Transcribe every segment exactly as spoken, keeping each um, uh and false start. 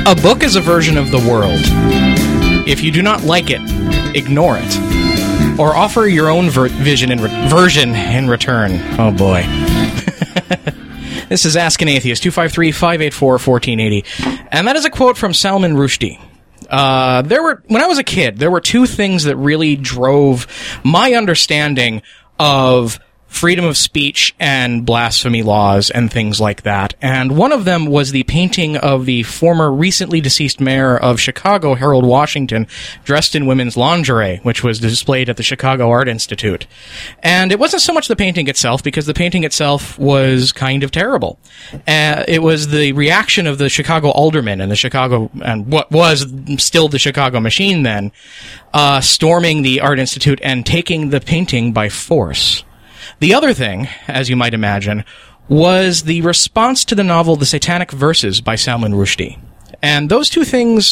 A book is a version of the world. If you do not like it, ignore it. Or offer your own ver- vision in re- version in return. Oh boy. This is Ask an Atheist, two five three, five eight four, one four eight zero. And that is a quote from Salman Rushdie. Uh, there were, when I was a kid, there were two things that really drove my understanding of freedom of speech and blasphemy laws and things like that. And one of them was the painting of the former recently deceased mayor of Chicago, Harold Washington, dressed in women's lingerie, which was displayed at the Chicago Art Institute. And it wasn't so much the painting itself, because the painting itself was kind of terrible. Uh, it was the reaction of the Chicago aldermen and the Chicago, and what was still the Chicago machine then, uh, storming the Art Institute and taking the painting by force. The other thing, as you might imagine, was the response to the novel The Satanic Verses by Salman Rushdie. And those two things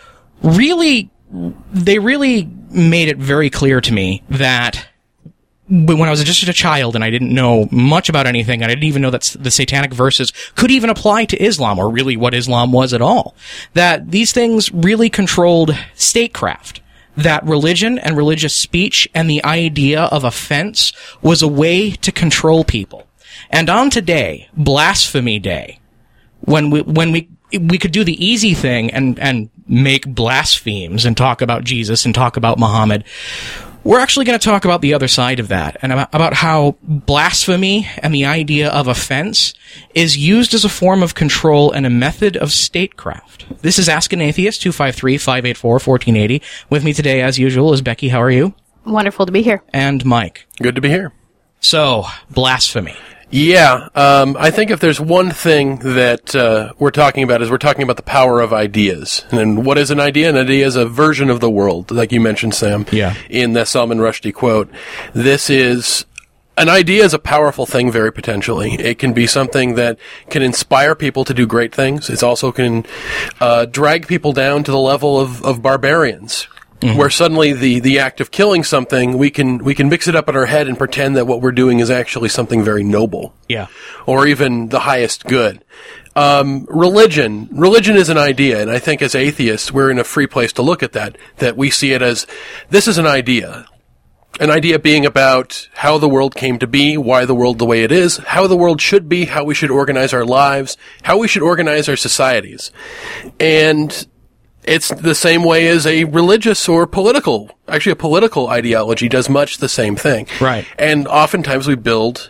really, they really made it very clear to me that when I was just a child and I didn't know much about anything, and I didn't even know that the Satanic Verses could even apply to Islam, or really what Islam was at all, that these things really controlled statecraft. That religion and religious speech and the idea of offense was a way to control people. And on today, Blasphemy Day, when we, when we, we could do the easy thing and, and make blasphemes and talk about Jesus and talk about Muhammad, we're actually going to talk about the other side of that, and about how blasphemy and the idea of offense is used as a form of control and a method of statecraft. This is Ask an Atheist, two five three, five eight four, one four eight zero. With me today, as usual, is Becky. How are you? Wonderful to be here. And Mike. Good to be here. So, blasphemy. Yeah, um, I think if there's one thing that uh, we're talking about is we're talking about the power of ideas. And what is an idea? An idea is a version of the world, like you mentioned, Sam, yeah. in the Salman Rushdie quote. This is... An idea is a powerful thing, very potentially. It can be something that can inspire people to do great things. It also can uh, drag people down to the level of, of barbarians. Mm-hmm. Where suddenly the, the act of killing something, we can we can mix it up in our head and pretend that what we're doing is actually something very noble. Yeah. Or even the highest good. Um, religion. Religion is an idea, and I think as atheists, we're in a free place to look at that, that we see it as, this is an idea. An idea being about how the world came to be, why the world the way it is, how the world should be, how we should organize our lives, how we should organize our societies. And it's the same way as a religious or political, actually a political ideology does much the same thing. Right. And oftentimes we build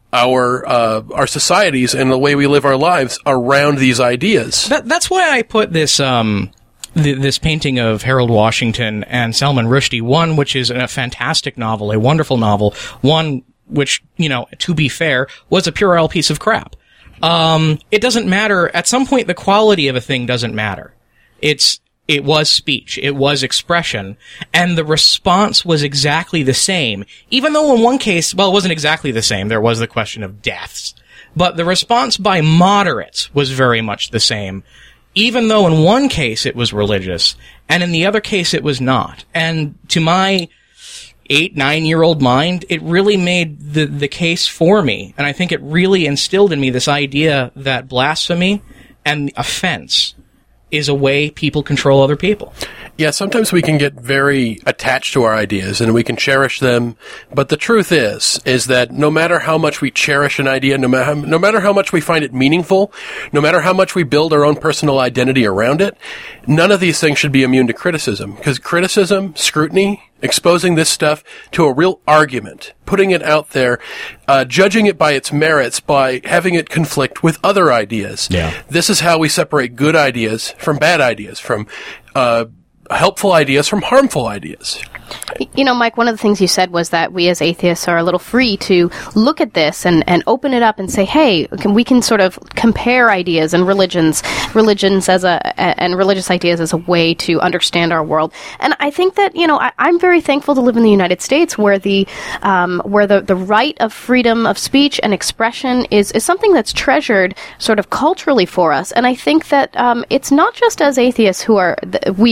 our uh, our societies and the way we live our lives around these ideas. That, that's why I put this um th- this painting of Harold Washington and Salman Rushdie, one which is a fantastic novel, a wonderful novel, one which, you know, to be fair, was a puerile piece of crap. Um, it doesn't matter. At some point, the quality of a thing doesn't matter. It's, it was speech, it was expression, and the response was exactly the same. Even though in one case, well, it wasn't exactly the same, there was the question of deaths. But the response by moderates was very much the same. Even though in one case it was religious, and in the other case it was not. And to my eight, nine-year-old mind, it really made the, the case for me. And I think it really instilled in me this idea that blasphemy and offense is a way people control other people. Yeah, sometimes we can get very attached to our ideas and we can cherish them, but the truth is, is that no matter how much we cherish an idea, no matter, no matter how much we find it meaningful, no matter how much we build our own personal identity around it, none of these things should be immune to criticism, because criticism, scrutiny, exposing this stuff to a real argument, putting it out there, uh, judging it by its merits, by having it conflict with other ideas. Yeah. This is how we separate good ideas from bad ideas, from uh, helpful ideas from harmful ideas. You know, Mike, one of the things you said was that we as atheists are a little free to look at this and, and open it up and say, hey, can, we can sort of compare ideas and religions, religions as a, and religious ideas as a way to understand our world. And I think that, you know, I, I'm very thankful to live in the United States where the, um, where the, the right of freedom of speech and expression is, is something that's treasured sort of culturally for us. And I think that, um, it's not just as atheists who are, we,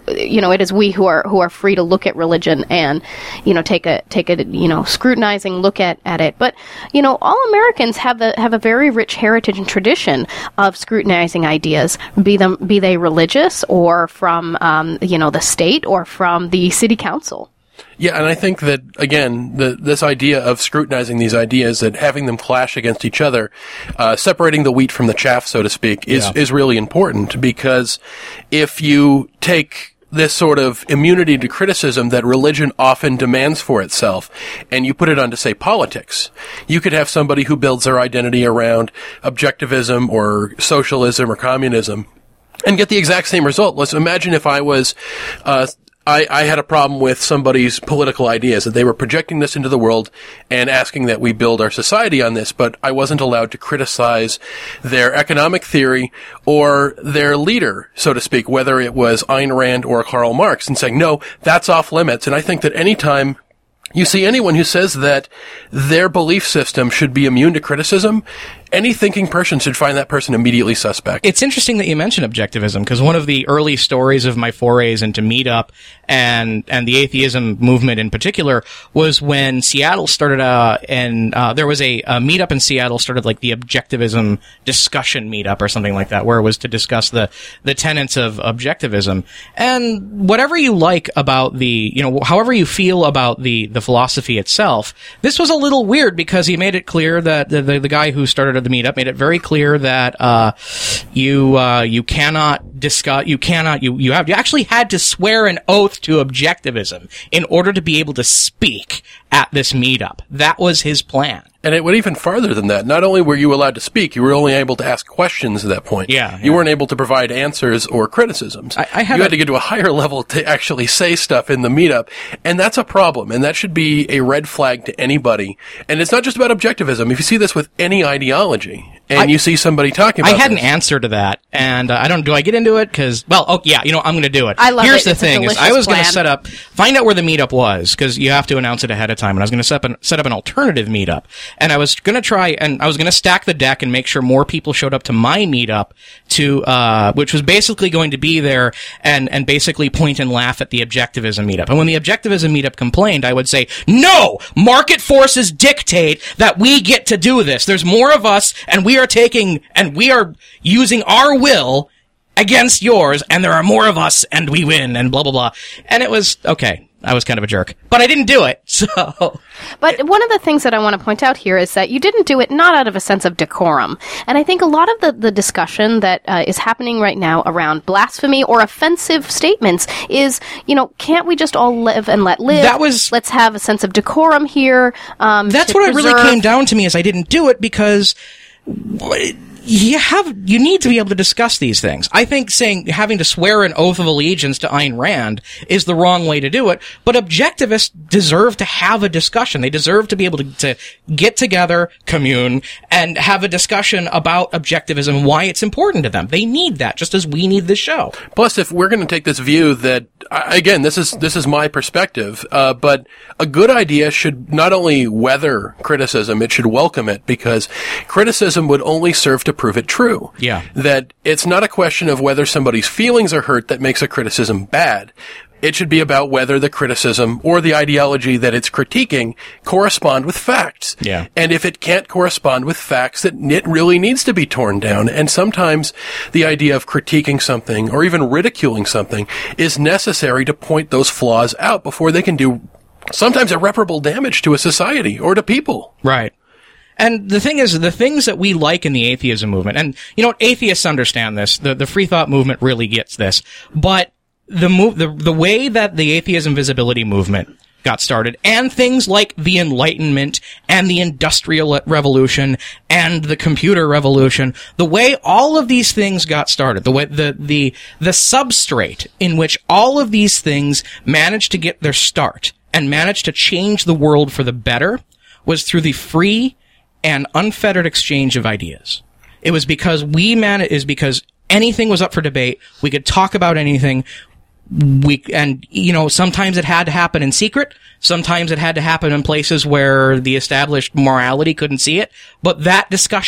you know, it is we who are who are free to look at religion and, you know, take a take a you know scrutinizing look at, at it. But you know, all Americans have a have a very rich heritage and tradition of scrutinizing ideas, be them be they religious or from um, you know the state or from the city council. Yeah, and I think that, again, the, this idea of scrutinizing these ideas, that having them clash against each other, uh, separating the wheat from the chaff, so to speak, is, yeah. is really important, because if you take this sort of immunity to criticism that religion often demands for itself, and you put it onto, say, politics, you could have somebody who builds their identity around objectivism or socialism or communism and get the exact same result. Let's imagine if I was, uh, I, I had a problem with somebody's political ideas, that they were projecting this into the world and asking that we build our society on this, but I wasn't allowed to criticize their economic theory or their leader, so to speak, whether it was Ayn Rand or Karl Marx, and saying, no, that's off limits. And I think that any time you see anyone who says that their belief system should be immune to criticism, any thinking person should find that person immediately suspect. It's interesting that you mention objectivism, because one of the early stories of my forays into Meetup and and the atheism movement in particular was when Seattle started, uh, and uh, there was a, a Meetup in Seattle started like the objectivism discussion meetup or something like that, where it was to discuss the the tenets of objectivism. And whatever you like about the, you know, however you feel about the the philosophy itself, this was a little weird because he made it clear that the the, the guy who started the meetup made it very clear that uh you uh you cannot discuss you cannot you you have you actually had to swear an oath to objectivism in order to be able to speak at this meetup. That was his plan. And it went even farther than that. Not only were you allowed to speak, you were only able to ask questions at that point. Yeah, yeah. You weren't able to provide answers or criticisms. I, I had you a, had to get to a higher level to actually say stuff in the meetup. And that's a problem. And that should be a red flag to anybody. And it's not just about objectivism. If you see this with any ideology, and I, you see somebody talking about I had this. an answer to that. And uh, I don't, do I get into it? Cause, well, oh yeah, you know, I'm gonna do it. I love Here's it. the It's thing, a is I was plan. gonna set up, find out where the meetup was, cause you have to announce it ahead of time. And I was gonna set up an, set up an alternative meetup. And I was gonna try, and I was gonna stack the deck and make sure more people showed up to my meetup to, uh, which was basically going to be there and, and basically point and laugh at the objectivism meetup. And when the objectivism meetup complained, I would say, no! Market forces dictate that we get to do this. There's more of us, and we are taking, and we are using our will against yours, and there are more of us, and we win, and blah, blah, blah. And it was, okay. I was kind of a jerk, but I didn't do it, so. But one of the things that I want to point out here is that you didn't do it not out of a sense of decorum. And I think a lot of the, the discussion that uh, is happening right now around blasphemy or offensive statements is, you know, can't we just all live and let live? That was. Let's have a sense of decorum here. Um, that's what preserve. It really came down to me, is I didn't do it because you have, you need to be able to discuss these things. I think saying, having to swear an oath of allegiance to Ayn Rand is the wrong way to do it, but objectivists deserve to have a discussion. They deserve to be able to, to get together, commune, and have a discussion about objectivism and why it's important to them. They need that, just as we need this show. Plus, if we're going to take this view that, again, this is, this is my perspective, uh, but a good idea should not only weather criticism, it should welcome it, because criticism would only serve to prove it true. Yeah. That it's not a question of whether somebody's feelings are hurt that makes a criticism bad. It should be about whether the criticism or the ideology that it's critiquing correspond with facts. Yeah. And if it can't correspond with facts, then it really needs to be torn down. And sometimes the idea of critiquing something or even ridiculing something is necessary to point those flaws out before they can do sometimes irreparable damage to a society or to people. Right. And the thing is, the things that we like in the atheism movement, and, you know, atheists understand this, the, the free thought movement really gets this, but the move, the, the way that the atheism visibility movement got started, and things like the Enlightenment and the Industrial Revolution and the Computer Revolution, the way all of these things got started, the way, the, the, the substrate in which all of these things managed to get their start and managed to change the world for the better was through the free and unfettered exchange of ideas. It was because we man is because anything was up for debate. We could talk about anything. We, and, you know, sometimes it had to happen in secret. Sometimes it had to happen in places where the established morality couldn't see it. But that discussion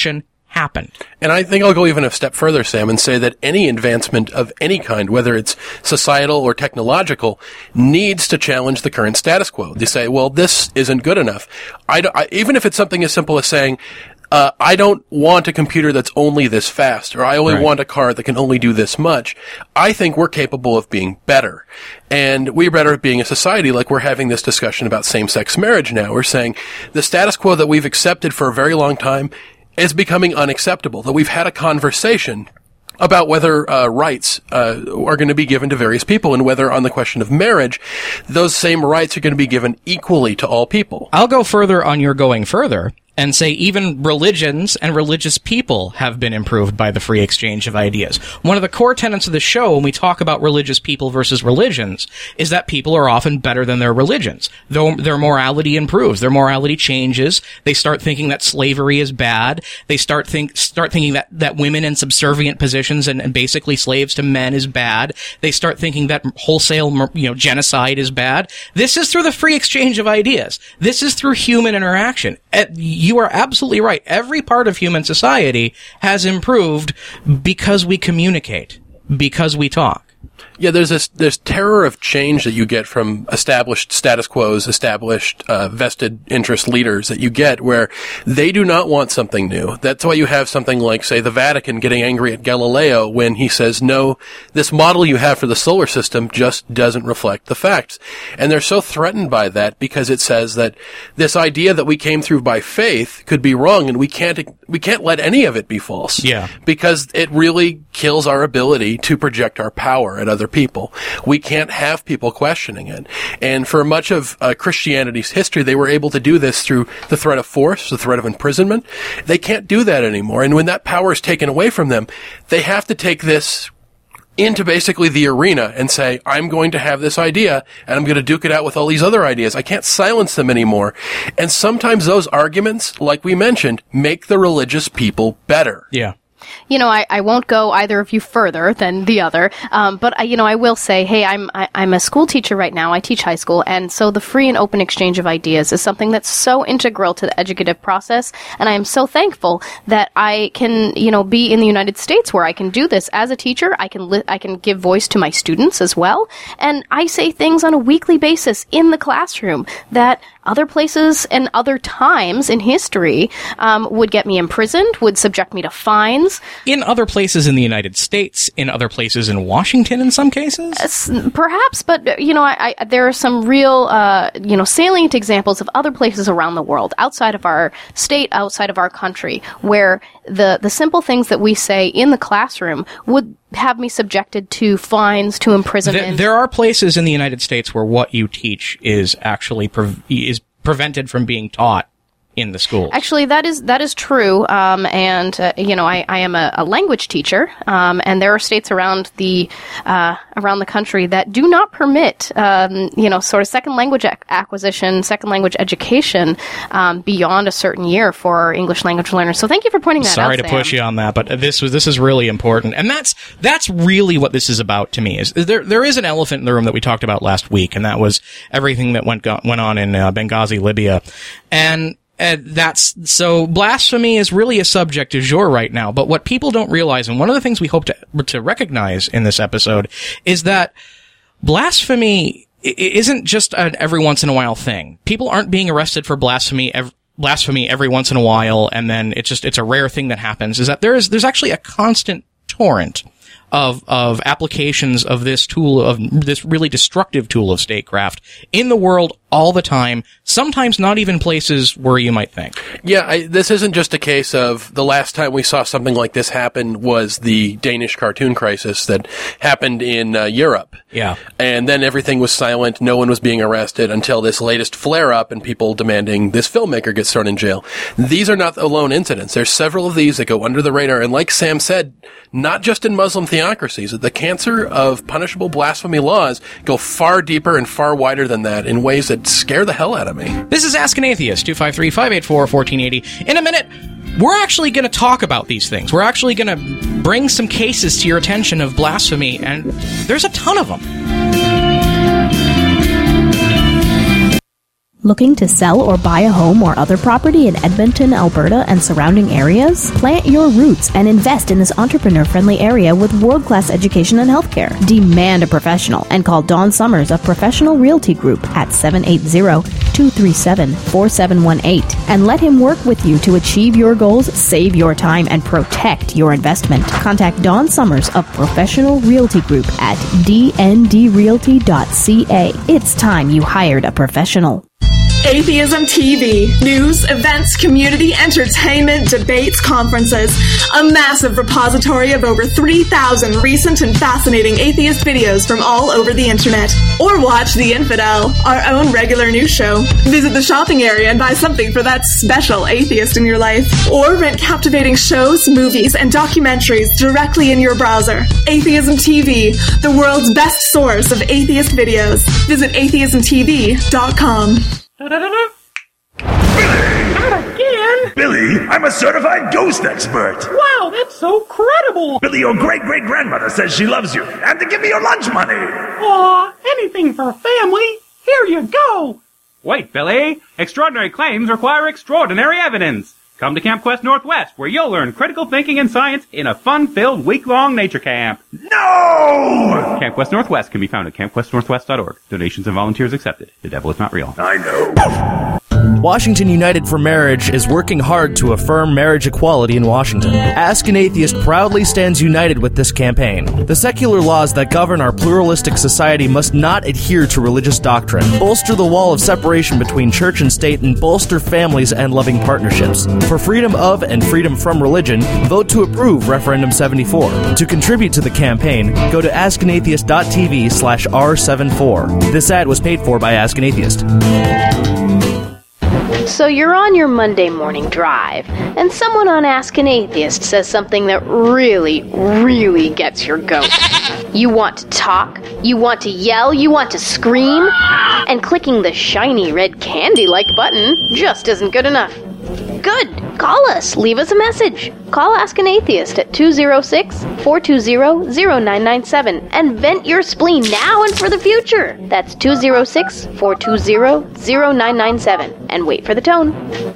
happened. And I think I'll go even a step further, Sam, and say that any advancement of any kind, whether it's societal or technological, needs to challenge the current status quo. They say, well, this isn't good enough. I, I even if it's something as simple as saying, uh, I don't want a computer that's only this fast, or I only right. want a car that can only do this much. I think we're capable of being better. And we're better at being a society, like we're having this discussion about same-sex marriage now. We're saying the status quo that we've accepted for a very long time is becoming unacceptable, that we've had a conversation about whether uh, rights uh, are going to be given to various people, and whether on the question of marriage, those same rights are going to be given equally to all people. I'll go further on your going further and say even religions and religious people have been improved by the free exchange of ideas. One of the core tenets of the show when we talk about religious people versus religions is that people are often better than their religions. Though their morality improves, their morality changes. They start thinking that slavery is bad. They start think start thinking that, that women in subservient positions and, and basically slaves to men is bad. They start thinking that wholesale, you know, genocide is bad. This is through the free exchange of ideas. This is through human interaction. At, you are absolutely right. Every part of human society has improved because we communicate, because we talk. Yeah, there's this, there's terror of change that you get from established status quos, established, uh, vested interest leaders that you get where they do not want something new. That's why you have something like, say, the Vatican getting angry at Galileo when he says, no, this model you have for the solar system just doesn't reflect the facts. And they're so threatened by that because it says that this idea that we came through by faith could be wrong, and we can't, we can't let any of it be false. Yeah. Because it really kills our ability to project our power at other people. We can't have people questioning it. And for much of uh, Christianity's history, they were able to do this through the threat of force, the threat of imprisonment. They can't do that anymore. And when that power is taken away from them, they have to take this into basically the arena and say, I'm going to have this idea and I'm going to duke it out with all these other ideas. I can't silence them anymore. And sometimes those arguments, like we mentioned, make the religious people better. Yeah. You know, I, I won't go either of you further than the other, um, but I, you know, I will say, hey, I'm I, I'm a school teacher right now. I teach high school, and so the free and open exchange of ideas is something that's so integral to the educative process. And I am so thankful that I can, you know, be in the United States where I can do this as a teacher. I can li- I can give voice to my students as well, and I say things on a weekly basis in the classroom that other places and other times in history um, would get me imprisoned, would subject me to fines. In other places in the United States, in other places in Washington in some cases? Perhaps, but, you know, I, I, there are some real, uh, you know, salient examples of other places around the world, outside of our state, outside of our country, where the, the simple things that we say in the classroom would have me subjected to fines, to imprisonment. There, there are places in the United States where what you teach is actually pre- is prevented from being taught in the schools. Actually, that is that is true, um, and uh, you know, I, I am a, a language teacher, um, and there are states around the uh, around the country that do not permit, um, you know, sort of second language ac- acquisition, second language education um, beyond a certain year for English language learners. So, thank you for pointing that Sorry out. Sorry to Sam. push you on that, but this was this is really important, and that's that's really what this is about to me. Is there there is an elephant in the room that we talked about last week, and that was everything that went go- went on in uh, Benghazi, Libya, and. And that's, so blasphemy is really a subject du jour right now, but what people don't realize, and one of the things we hope to, to recognize in this episode, is that blasphemy isn't just an every once in a while thing. People aren't being arrested for blasphemy every, blasphemy every once in a while, and then it's just, it's a rare thing that happens, is that there is, there's actually a constant torrent of, of applications of this tool, of this really destructive tool of statecraft in the world all the time, sometimes not even places where you might think. Yeah, I, this isn't just a case of the last time we saw something like this happen was the Danish cartoon crisis that happened in uh, Europe. Yeah. And then everything was silent, no one was being arrested until this latest flare-up and people demanding this filmmaker gets thrown in jail. These are not alone incidents. There's several of these that go under the radar, and like Sam said, not just in Muslim theocracies. The cancer of punishable blasphemy laws go far deeper and far wider than that in ways that scare the hell out of me. This is Ask an Atheist, two five three, five eight four, one four eight zero. In a minute, we're actually going to talk about these things. We're actually going to bring some cases to your attention of blasphemy, and there's a ton of them. Looking to sell or buy a home or other property in Edmonton, Alberta, and surrounding areas? Plant your roots and invest in this entrepreneur-friendly area with world-class education and healthcare. Demand a professional and call Don Summers of Professional Realty Group at seven eight zero, two three seven, four seven one eight and let him work with you to achieve your goals, save your time, and protect your investment. Contact Don Summers of Professional Realty Group at d n d realty dot c a. It's time you hired a professional. Atheism T V. News, events, community, entertainment, debates, conferences. A massive repository of over three thousand recent and fascinating atheist videos from all over the internet. Or watch The Infidel, our own regular news show. Visit the shopping area and buy something for that special atheist in your life. Or rent captivating shows, movies, and documentaries directly in your browser. Atheism T V, the world's best source of atheist videos. Visit atheism t v dot com. Billy! Not again! Billy, I'm a certified ghost expert! Wow, that's so credible! Billy, your great-great-grandmother says she loves you, and to give me your lunch money! Aw, anything for family! Here you go! Wait, Billy! Extraordinary claims require extraordinary evidence! Come to Camp Quest Northwest, where you'll learn critical thinking and science in a fun-filled week-long nature camp. No! Camp Quest Northwest can be found at camp quest northwest dot org. Donations and volunteers accepted. The devil is not real. I know. Washington United for Marriage is working hard to affirm marriage equality in Washington. Ask an Atheist proudly stands united with this campaign. The secular laws that govern our pluralistic society must not adhere to religious doctrine, bolster the wall of separation between church and state, and bolster families and loving partnerships. For freedom of and freedom from religion, vote to approve Referendum seventy-four. To contribute to the campaign, go to ask an atheist dot t v slash r seventy-four. This ad was paid for by Ask an Atheist. So you're on your Monday morning drive, and someone on Ask an Atheist says something that really, really gets your goat. You want to talk, you want to yell, you want to scream, and clicking the shiny red candy-like button just isn't good enough. Good! Call us. Leave us a message. Call Ask an Atheist at two oh six, four two zero, zero nine nine seven and vent your spleen now and for the future. That's two oh six, four two zero, zero nine nine seven. And wait for the tone.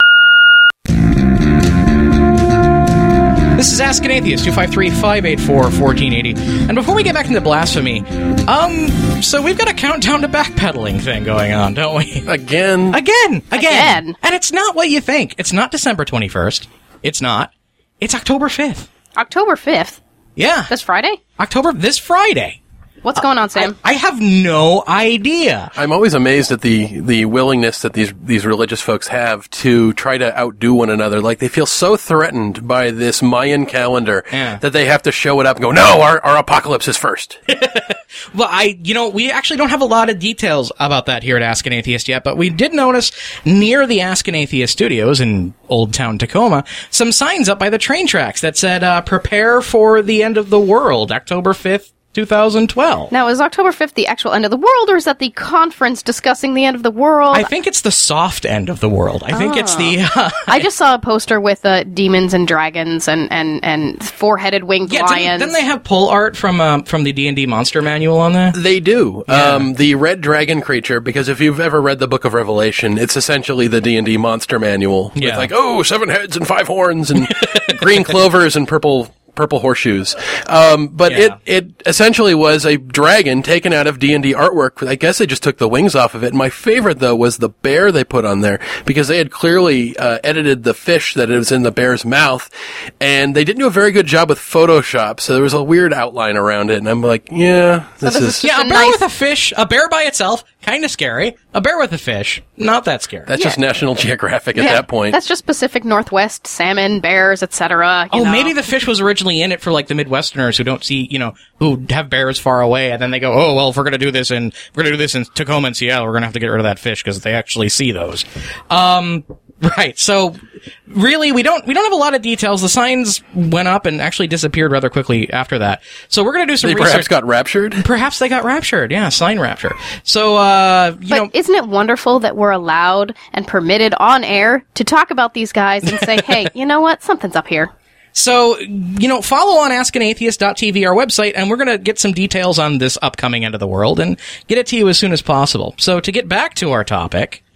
This is Ask an Atheist, two five three, five eight four, one four eight zero. And before we get back into blasphemy, um, so we've got a countdown to backpedaling thing going on, don't we? Again. Again! Again! Again. And it's not what you think. It's not December twenty-first. It's not. It's October fifth. October fifth? Yeah. This Friday? October, this Friday. What's going on, Sam? I, I have no idea. I'm always amazed at the, the willingness that these these religious folks have to try to outdo one another. Like, they feel so threatened by this Mayan calendar Yeah. that they have to show it up and go, no, our, our apocalypse is first. Well, I, you know, we actually don't have a lot of details about that here at Ask an Atheist yet, but we did notice near the Ask an Atheist studios in Old Town Tacoma, some signs up by the train tracks that said, uh, prepare for the end of the world, October fifth, two thousand twelve. Now, is October fifth the actual end of the world, or is that the conference discussing the end of the world? I think it's the soft end of the world. I think it's the... Uh, I just saw a poster with uh, demons and dragons and, and, and four-headed winged yeah, lions. didn't, didn't they have pull art from um, from the D and D Monster Manual on that? They do. Yeah. Um, the red dragon creature, because if you've ever read the Book of Revelation, it's essentially the D and D monster manual. Yeah. With like, oh, seven heads and five horns and green clovers and purple purple horseshoes. Um, but Yeah. it, it essentially was a dragon taken out of D and D artwork. I guess they just took the wings off of it. My favorite, though, was the bear they put on there, because they had clearly uh, edited the fish that was in the bear's mouth, and they didn't do a very good job with Photoshop, so there was a weird outline around it, and I'm like, yeah, this, this is... is- Yeah, a a bear nice- with a fish, a bear by itself, kind of scary. A bear with a fish, not that scary. That's just National Geographic at Yeah, that point. That's just Pacific Northwest, salmon, bears, et cetera. Oh, maybe the fish was originally in it for like the Midwesterners who don't see, you know, who have bears far away, and then they go, oh, well, if we're gonna do this in, we're gonna do this in Tacoma and Seattle, we're gonna have to get rid of that fish because they actually see those. Um, right. So, really, we don't, we don't have a lot of details. The signs went up and actually disappeared rather quickly after that. So we're gonna do some They research. perhaps got raptured? Perhaps they got raptured. Yeah, sign rapture. So, uh, you But know. isn't it wonderful that we're allowed and permitted on air to talk about these guys and say, hey, you know what? Something's up here. So, you know, follow on ask an atheist dot t v, our website, and we're going to get some details on this upcoming end of the world and get it to you as soon as possible. So, to get back to our topic,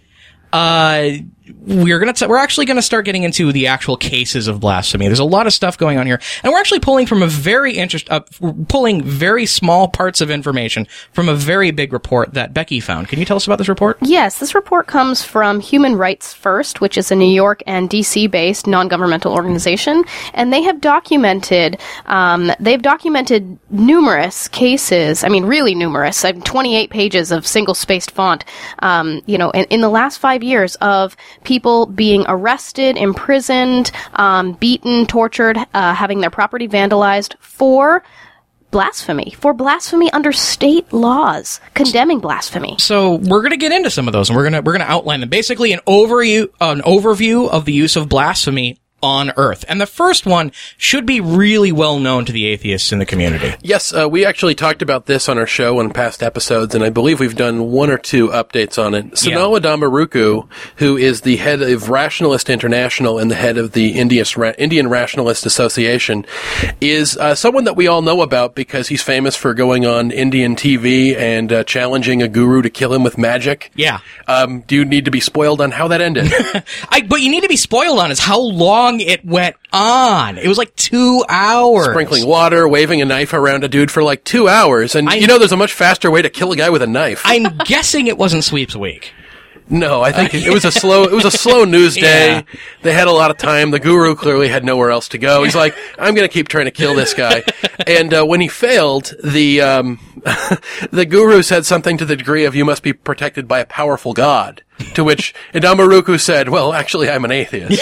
uh, we're gonna t- we're actually gonna start getting into the actual cases of blasphemy. There's a lot of stuff going on here, and we're actually pulling from a very interest, uh, we're pulling very small parts of information from a very big report that Becky found. Can you tell us about this report? Yes, this report comes from Human Rights First, which is a New York and D C-based non-governmental organization, and they have documented um, they've documented numerous cases. I mean, really numerous. I mean, twenty-eight pages of single-spaced font. Um, you know, in, in the last five years of people being arrested, imprisoned, um, beaten, tortured, uh, having their property vandalized for blasphemy, for blasphemy under state laws, condemning blasphemy. So we're going to get into some of those, and we're going to we're going to outline them. Basically, an overview an overview of the use of blasphemy on Earth. And the first one should be really well known to the atheists in the community. Yes, uh, we actually talked about this on our show in past episodes, and I believe we've done one or two updates on it. Sanal Yeah. Dhammaruku, who is the head of Rationalist International and the head of the Indian Rationalist Association, is uh, someone that we all know about because he's famous for going on Indian T V and uh, challenging a guru to kill him with magic. Yeah. Um, do you need to be spoiled on how that ended? I, but you need to be spoiled on is how long it went on. It was like two hours. Sprinkling water, waving a knife around a dude for like two hours. And I, you know there's a much faster way to kill a guy with a knife. I'm guessing it wasn't Sweeps Week. No, I think it was a slow, it was a slow news day. Yeah. They had a lot of time. The guru clearly had nowhere else to go. He's like, I'm going to keep trying to kill this guy. And, uh, when he failed, the, um, the guru said something to the degree of, you must be protected by a powerful God. To which Dhammaruku said, well, actually, I'm an atheist.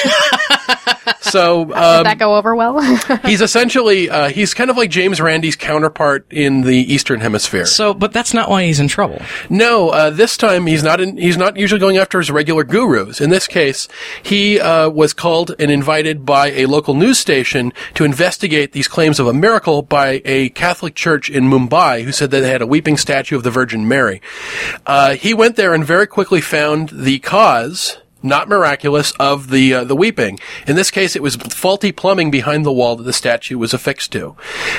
So, um, Did that go over well? he's essentially, uh, he's kind of like James Randi's counterpart in the Eastern Hemisphere. So, but that's not why he's in trouble. No, uh, this time he's not in, he's not usually going after his regular gurus. In this case, he, uh, was called and invited by a local news station to investigate these claims of a miracle by a Catholic church in Mumbai who said that they had a weeping statue of the Virgin Mary. Uh, he went there and very quickly found the cause, not miraculous, of the uh, the weeping. In this case, it was faulty plumbing behind the wall that the statue was affixed to.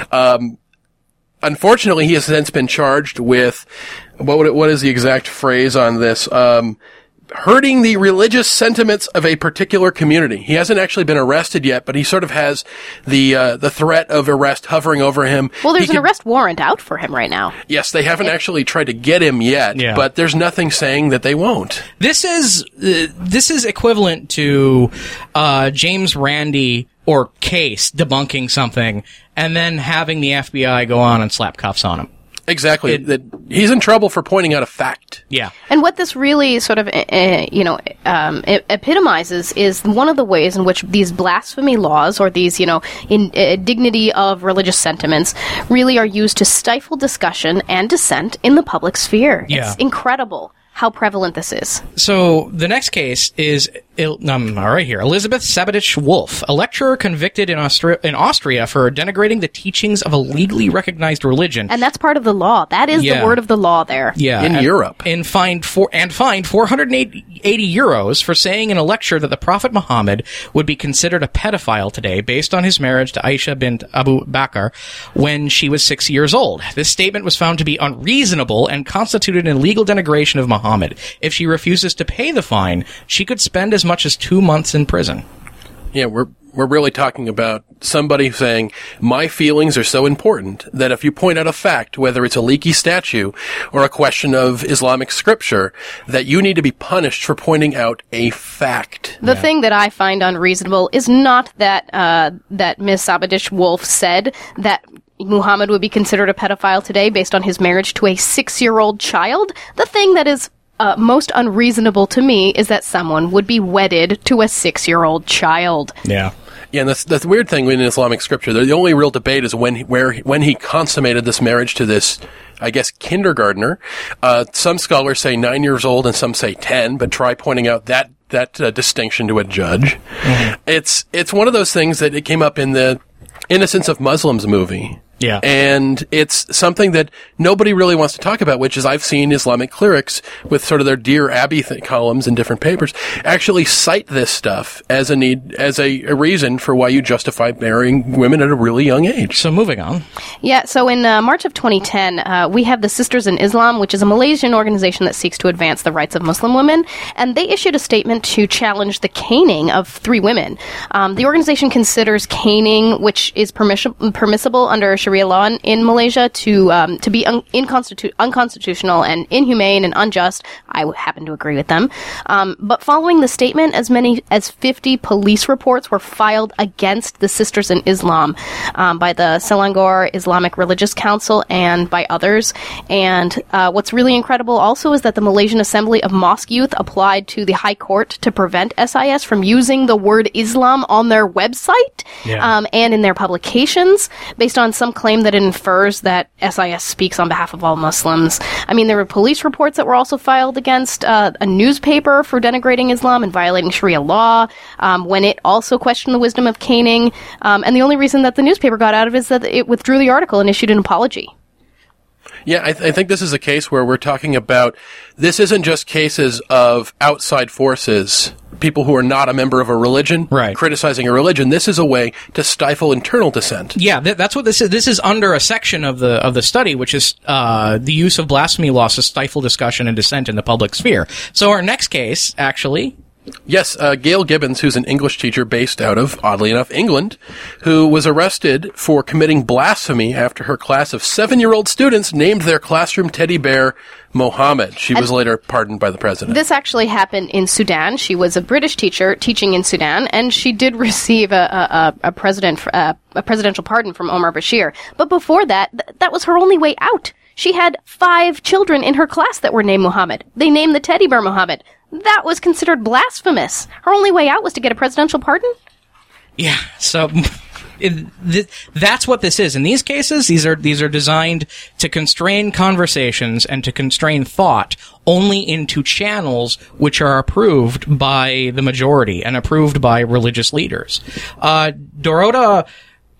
Um, unfortunately, he has since been charged with, what would it, what is the exact phrase on this? Um, hurting the religious sentiments of a particular community. He hasn't actually been arrested yet, but he sort of has the uh, the threat of arrest hovering over him. Well, there's He an could- arrest warrant out for him right now. Yes, they haven't actually tried to get him yet, Yeah. but there's nothing saying that they won't. This is uh, this is equivalent to uh, James Randi or Case debunking something and then having the F B I go on and slap cuffs on him. Exactly. That he's in trouble for pointing out a fact. Yeah. And what this really sort of, uh, you know, um, e- epitomizes is one of the ways in which these blasphemy laws or these, you know, in, uh, dignity of religious sentiments really are used to stifle discussion and dissent in the public sphere. Yeah. It's incredible how prevalent this is. So the next case is um, all right here. Elizabeth Sabadich Wolf, a lecturer convicted in Austria, in Austria for denigrating the teachings of a legally recognized religion. And that's part of the law. That is Yeah. the word of the law there. Yeah, In and, Europe. and fined four and fined four hundred eighty euros for saying in a lecture that the Prophet Muhammad would be considered a pedophile today based on his marriage to Aisha bint Abu Bakr when she was six years old. This statement was found to be unreasonable and constituted an illegal denigration of Muhammad. If she refuses to pay the fine, she could spend as much as two months in prison. Yeah, we're we're really talking about somebody saying, my feelings are so important that if you point out a fact, whether it's a leaky statue or a question of Islamic scripture, that you need to be punished for pointing out a fact. The thing that I find unreasonable is not that uh, that Miss Sabadich Wolf said that Muhammad would be considered a pedophile today based on his marriage to a six-year-old child. The thing that is uh, most unreasonable to me is that someone would be wedded to a six-year-old child. Yeah. Yeah, and that's, that's the weird thing in Islamic scripture. The only real debate is when he, where he, when he consummated this marriage to this, I guess, kindergartner. Uh, some scholars say nine years old and some say ten, but try pointing out that that uh, distinction to a judge. Mm-hmm. It's it's one of those things that it came up in the Innocence of Muslims movie. Yeah. And it's something that nobody really wants to talk about, which is I've seen Islamic clerics with sort of their Dear Abby th- columns in different papers actually cite this stuff as a need, as a, a reason for why you justify marrying women at a really young age. So moving on. Yeah, so in uh, March of twenty ten, uh, we have the Sisters in Islam, which is a Malaysian organization that seeks to advance the rights of Muslim women, and they issued a statement to challenge the caning of three women. Um, the organization considers caning, which is permis- permissible under Sharia law in, in Malaysia, to um, to be un- inconstitu- unconstitutional and inhumane and unjust. I w- happen to agree with them. Um, but following the statement, as many as fifty police reports were filed against the Sisters in Islam um, by the Selangor Islamic Religious Council and by others. And uh, what's really incredible also is that the Malaysian Assembly of Mosque Youth applied to the High Court to prevent S I S from using the word Islam on their website Yeah. um, and in their publications, based on some claim that it infers that S I S speaks on behalf of all Muslims. I mean, there were police reports that were also filed against uh, a newspaper for denigrating Islam and violating Sharia law, um, when it also questioned the wisdom of caning. Um, and the only reason that the newspaper got out of it is that it withdrew the article and issued an apology. Yeah, I, th- I think this is a case where we're talking about, this isn't just cases of outside forces, people who are not a member of a religion, Right. criticizing a religion. This is a way to stifle internal dissent. Yeah, th- that's what this is. This is under a section of the of the study, which is uh, the use of blasphemy laws to stifle discussion and dissent in the public sphere. So our next case, actually... Yes, uh, Gail Gibbons, who's an English teacher based out of, oddly enough, England, who was arrested for committing blasphemy after her class of seven-year-old students named their classroom teddy bear Mohammed. She was later pardoned by the president. This actually happened in Sudan. She was a British teacher teaching in Sudan, and she did receive a, a, a president uh, a presidential pardon from Omar Bashir. But before that, th- that was her only way out. She had five children in her class that were named Muhammad. They named the teddy bear Muhammad. That was considered blasphemous. Her only way out was to get a presidential pardon? Yeah, so it, th- that's what this is. In these cases, these are these are designed to constrain conversations and to constrain thought only into channels which are approved by the majority and approved by religious leaders. Uh, Dorota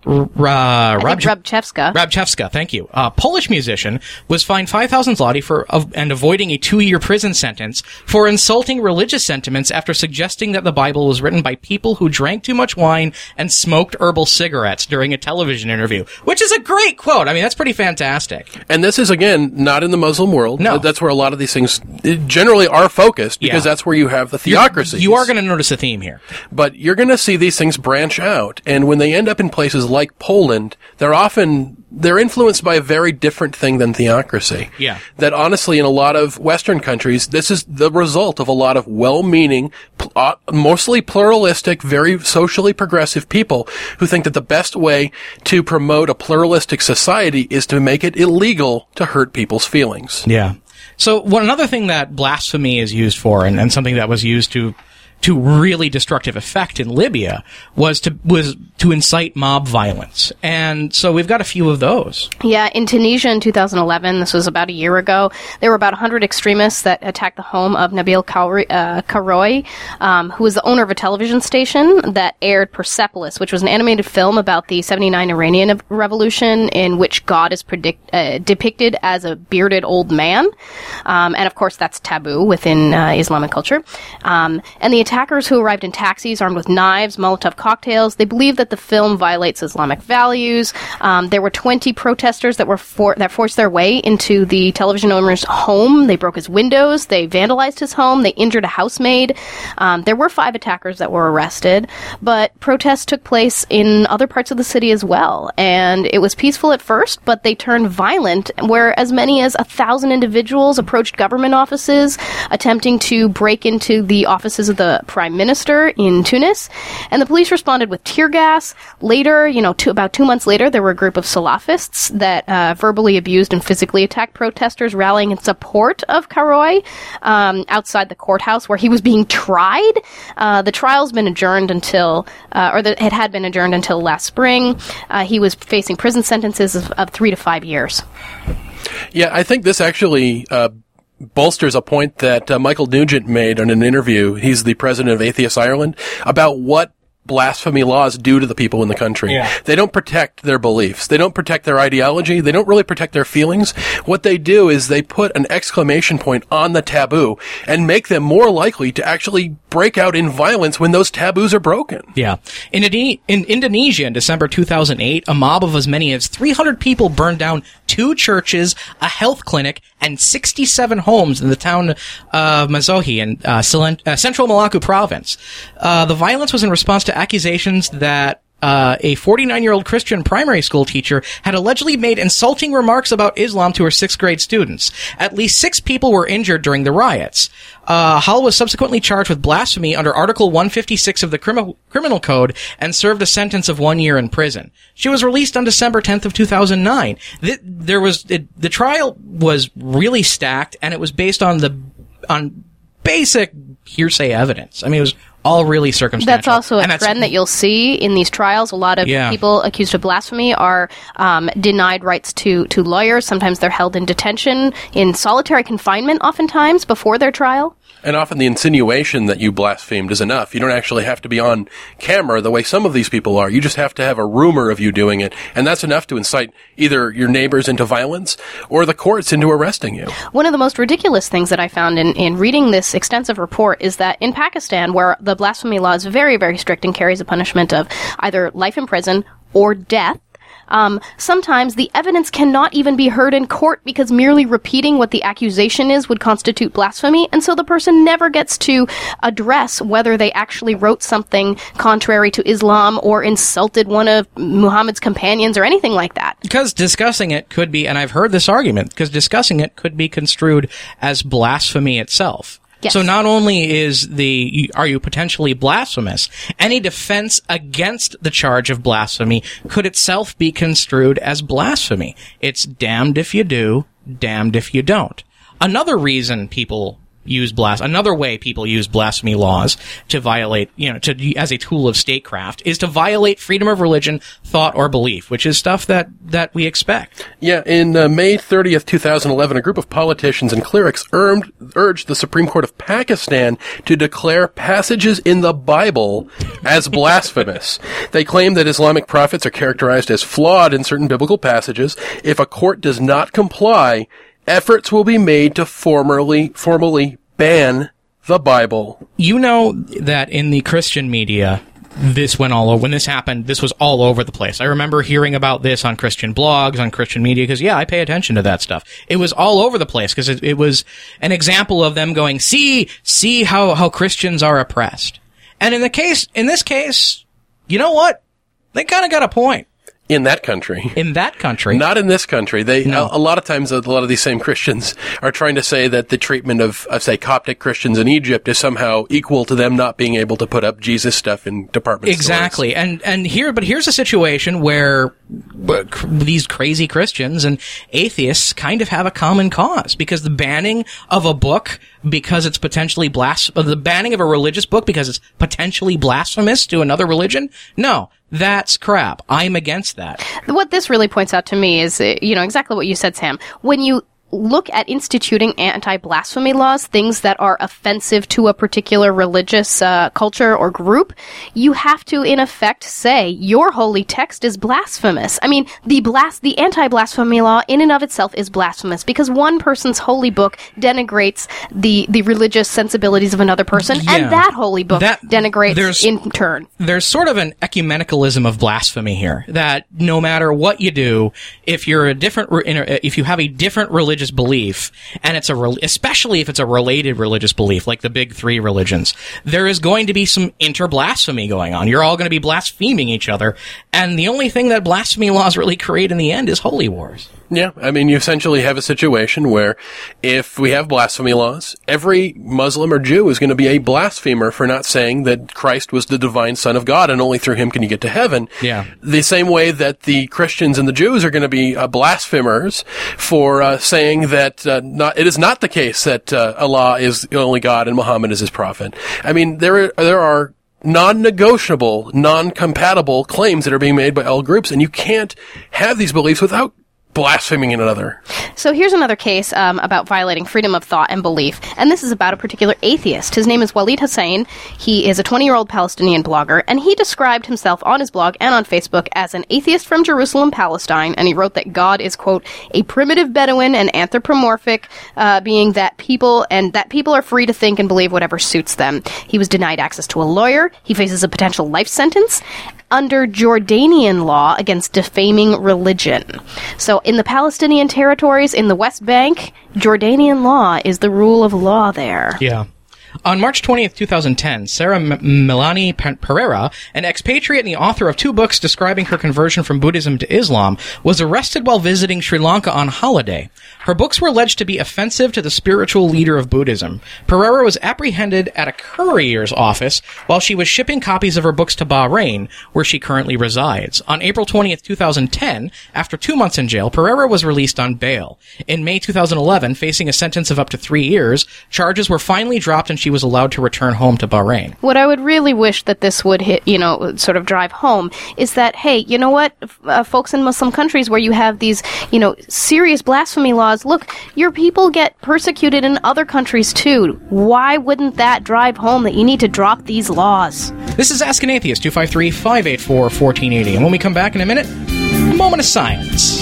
Ra- I think Rabchevska. Rabchevska, thank you. A Polish musician was fined five thousand zloty for of, and avoiding a two-year prison sentence for insulting religious sentiments after suggesting that the Bible was written by people who drank too much wine and smoked herbal cigarettes during a television interview, which is a great quote. I mean, that's pretty fantastic. And this is, again, not in the Muslim world. No. That's where a lot of these things generally are focused, because Yeah. that's where you have the theocracies. You are going to notice a theme here. But you're going to see these things branch out, and when they end up in places like Poland, they're often they're influenced by a very different thing than theocracy. Yeah. That honestly, in a lot of Western countries, this is the result of a lot of well-meaning, pl- uh, mostly pluralistic, very socially progressive people who think that the best way to promote a pluralistic society is to make it illegal to hurt people's feelings. Yeah. So one another thing that blasphemy is used for, and, and something that was used to to really destructive effect in Libya, was to was to incite mob violence. And so we've got a few of those. Yeah, in Tunisia in two thousand eleven, this was about a year ago, there were about one hundred extremists that attacked the home of Nabil Karoui, uh, Karoui um, who was the owner of a television station that aired Persepolis, which was an animated film about the seventy-nine Iranian Revolution, in which God is predict, uh, depicted as a bearded old man. Um, and of course, that's taboo within uh, Islamic culture. Um, and the attackers who arrived in taxis armed with knives, Molotov cocktails, they believe that the film violates Islamic values. Um, there were twenty protesters that were for- that forced their way into the television owner's home. They broke his windows. They vandalized his home. They injured a housemaid. Um, there were five attackers that were arrested, but protests took place in other parts of the city as well. And it was peaceful at first, but they turned violent, where as many as a thousand individuals approached government offices, attempting to break into the offices of the prime minister in Tunis, and the police responded with tear gas. Later, you know, two, about two months later, there were a group of Salafists that uh, verbally abused and physically attacked protesters rallying in support of Karoui um, outside the courthouse where he was being tried. Uh, the trial's been adjourned until, uh, or the, it had been adjourned until last spring. Uh, he was facing prison sentences of, of three to five years. Yeah, I think this actually uh, bolsters a point that uh, Michael Nugent made in an interview. He's the president of Atheist Ireland, about what blasphemy laws do to the people in the country. Yeah. They don't protect their beliefs. They don't protect their ideology. They don't really protect their feelings. What they do is they put an exclamation point on the taboo and make them more likely to actually break out in violence when those taboos are broken. Yeah. In, Indi- in Indonesia in December two thousand eight, a mob of as many as three hundred people burned down two churches, a health clinic, and sixty-seven homes in the town of Mazohi in uh, Silen- uh, Central Maluku province. Uh, the violence was in response to accusations that Uh, a forty-nine-year-old Christian primary school teacher had allegedly made insulting remarks about Islam to her sixth grade students. At least six people were injured during the riots. Uh, Hull was subsequently charged with blasphemy under Article one fifty-six of the Crim- Criminal Code and served a sentence of one year in prison. She was released on December tenth of two thousand nine. Th- there was, it, the trial was really stacked, and it was based on the, on basic hearsay evidence. I mean, it was all really circumstantial. That's also a and trend that you'll see in these trials. A lot of Yeah. people accused of blasphemy are um, denied rights to, to lawyers. Sometimes they're held in detention, in solitary confinement oftentimes, before their trial. And often the insinuation that you blasphemed is enough. You don't actually have to be on camera the way some of these people are. You just have to have a rumor of you doing it, and that's enough to incite either your neighbors into violence or the courts into arresting you. One of the most ridiculous things that I found in, in reading this extensive report is that in Pakistan, where the blasphemy law is very, very strict and carries a punishment of either life in prison or death, Um, sometimes the evidence cannot even be heard in court because merely repeating what the accusation is would constitute blasphemy, and so the person never gets to address whether they actually wrote something contrary to Islam or insulted one of Muhammad's companions or anything like that. Because discussing it could be, and I've heard this argument, because discussing it could be construed as blasphemy itself. Yes. So not only is the, are you potentially blasphemous, any defense against the charge of blasphemy could itself be construed as blasphemy. It's damned if you do, damned if you don't. Another reason people use blas- another way people use blasphemy laws to violate, you know, to, as a tool of statecraft is to violate freedom of religion, thought, or belief, which is stuff that, that we expect. Yeah, in uh, May thirtieth, twenty eleven, a group of politicians and clerics urged, urged the Supreme Court of Pakistan to declare passages in the Bible as blasphemous. They claim that Islamic prophets are characterized as flawed in certain biblical passages. If a court does not comply, efforts will be made to formally, formally ban the Bible. You know that in the Christian media, this went all over. When this happened, this was all over the place. I remember hearing about this on Christian blogs, on Christian media, because, yeah, I pay attention to that stuff. It was all over the place, because it, it was an example of them going, see, see how, how Christians are oppressed. And in the case, in this case, you know what? They kind of got a point. In that country. In that country. Not in this country. They, No. a, a lot of times, a lot of these same Christians are trying to say that the treatment of, of, say, Coptic Christians in Egypt is somehow equal to them not being able to put up Jesus stuff in department Exactly. stores. And, and here, but here's a situation where uh, cr- these crazy Christians and atheists kind of have a common cause, because the banning of a book because it's potentially blas- uh, the banning of a religious book because it's potentially blasphemous to another religion? No. That's crap. I'm against that. What this really points out to me is, uh, you know, exactly what you said, Sam. When you look at instituting anti-blasphemy laws, things that are offensive to a particular religious uh, culture or group, you have to, in effect, say your holy text is blasphemous. I mean, the blas- the anti-blasphemy law in and of itself is blasphemous because one person's holy book denigrates the, the religious sensibilities of another person, Yeah. and that holy book That- denigrates there's- in turn. There's sort of an ecumenicalism of blasphemy here, that no matter what you do, if you're a different, re- in a- if you have a different religious belief, and it's a, re- especially if it's a related religious belief, like the big three religions, there is going to be some inter-blasphemy going on. You're all going to be blaspheming each other, and the only thing that blasphemy laws really create in the end is holy wars. Yeah, I mean, you essentially have a situation where if we have blasphemy laws, every Muslim or Jew is going to be a blasphemer for not saying that Christ was the divine Son of God and only through him can you get to heaven. Yeah. The same way that the Christians and the Jews are going to be uh, blasphemers for uh, saying that uh, not, it is not the case that uh, Allah is the only God and Muhammad is his prophet. I mean, there are, there are non-negotiable, non-compatible claims that are being made by all groups, and you can't have these beliefs without blaspheming another. So here's another case um, about violating freedom of thought and belief, and this is about a particular atheist. His name is Walid Hussein. He is a twenty-year-old Palestinian blogger, and he described himself on his blog and on Facebook as an atheist from Jerusalem, Palestine, and he wrote that God is, quote, a primitive Bedouin and anthropomorphic uh, being that people, and that people are free to think and believe whatever suits them. He was denied access to a lawyer. He faces a potential life sentence under Jordanian law against defaming religion. So in the Palestinian territories, in the West Bank, Jordanian law is the rule of law there. Yeah. On March twentieth, twenty ten, Sarah M- Melanie P- Pereira, an expatriate and the author of two books describing her conversion from Buddhism to Islam, was arrested while visiting Sri Lanka on holiday. Her books were alleged to be offensive to the spiritual leader of Buddhism. Pereira was apprehended at a courier's office while she was shipping copies of her books to Bahrain, where she currently resides. On April twentieth, twenty ten, after two months in jail, Pereira was released on bail. In May twenty eleven, facing a sentence of up to three years, charges were finally dropped and she was allowed to return home to Bahrain. What I would really wish that this would hit, you know, sort of drive home is that, hey, you know what, uh, folks in Muslim countries where you have these, you know, serious blasphemy laws, look, your people get persecuted in other countries too. Why wouldn't that drive home that you need to drop these laws? This is Ask an Atheist, two five three, five eight four, one four eight zero. And when we come back in a minute, a moment of science.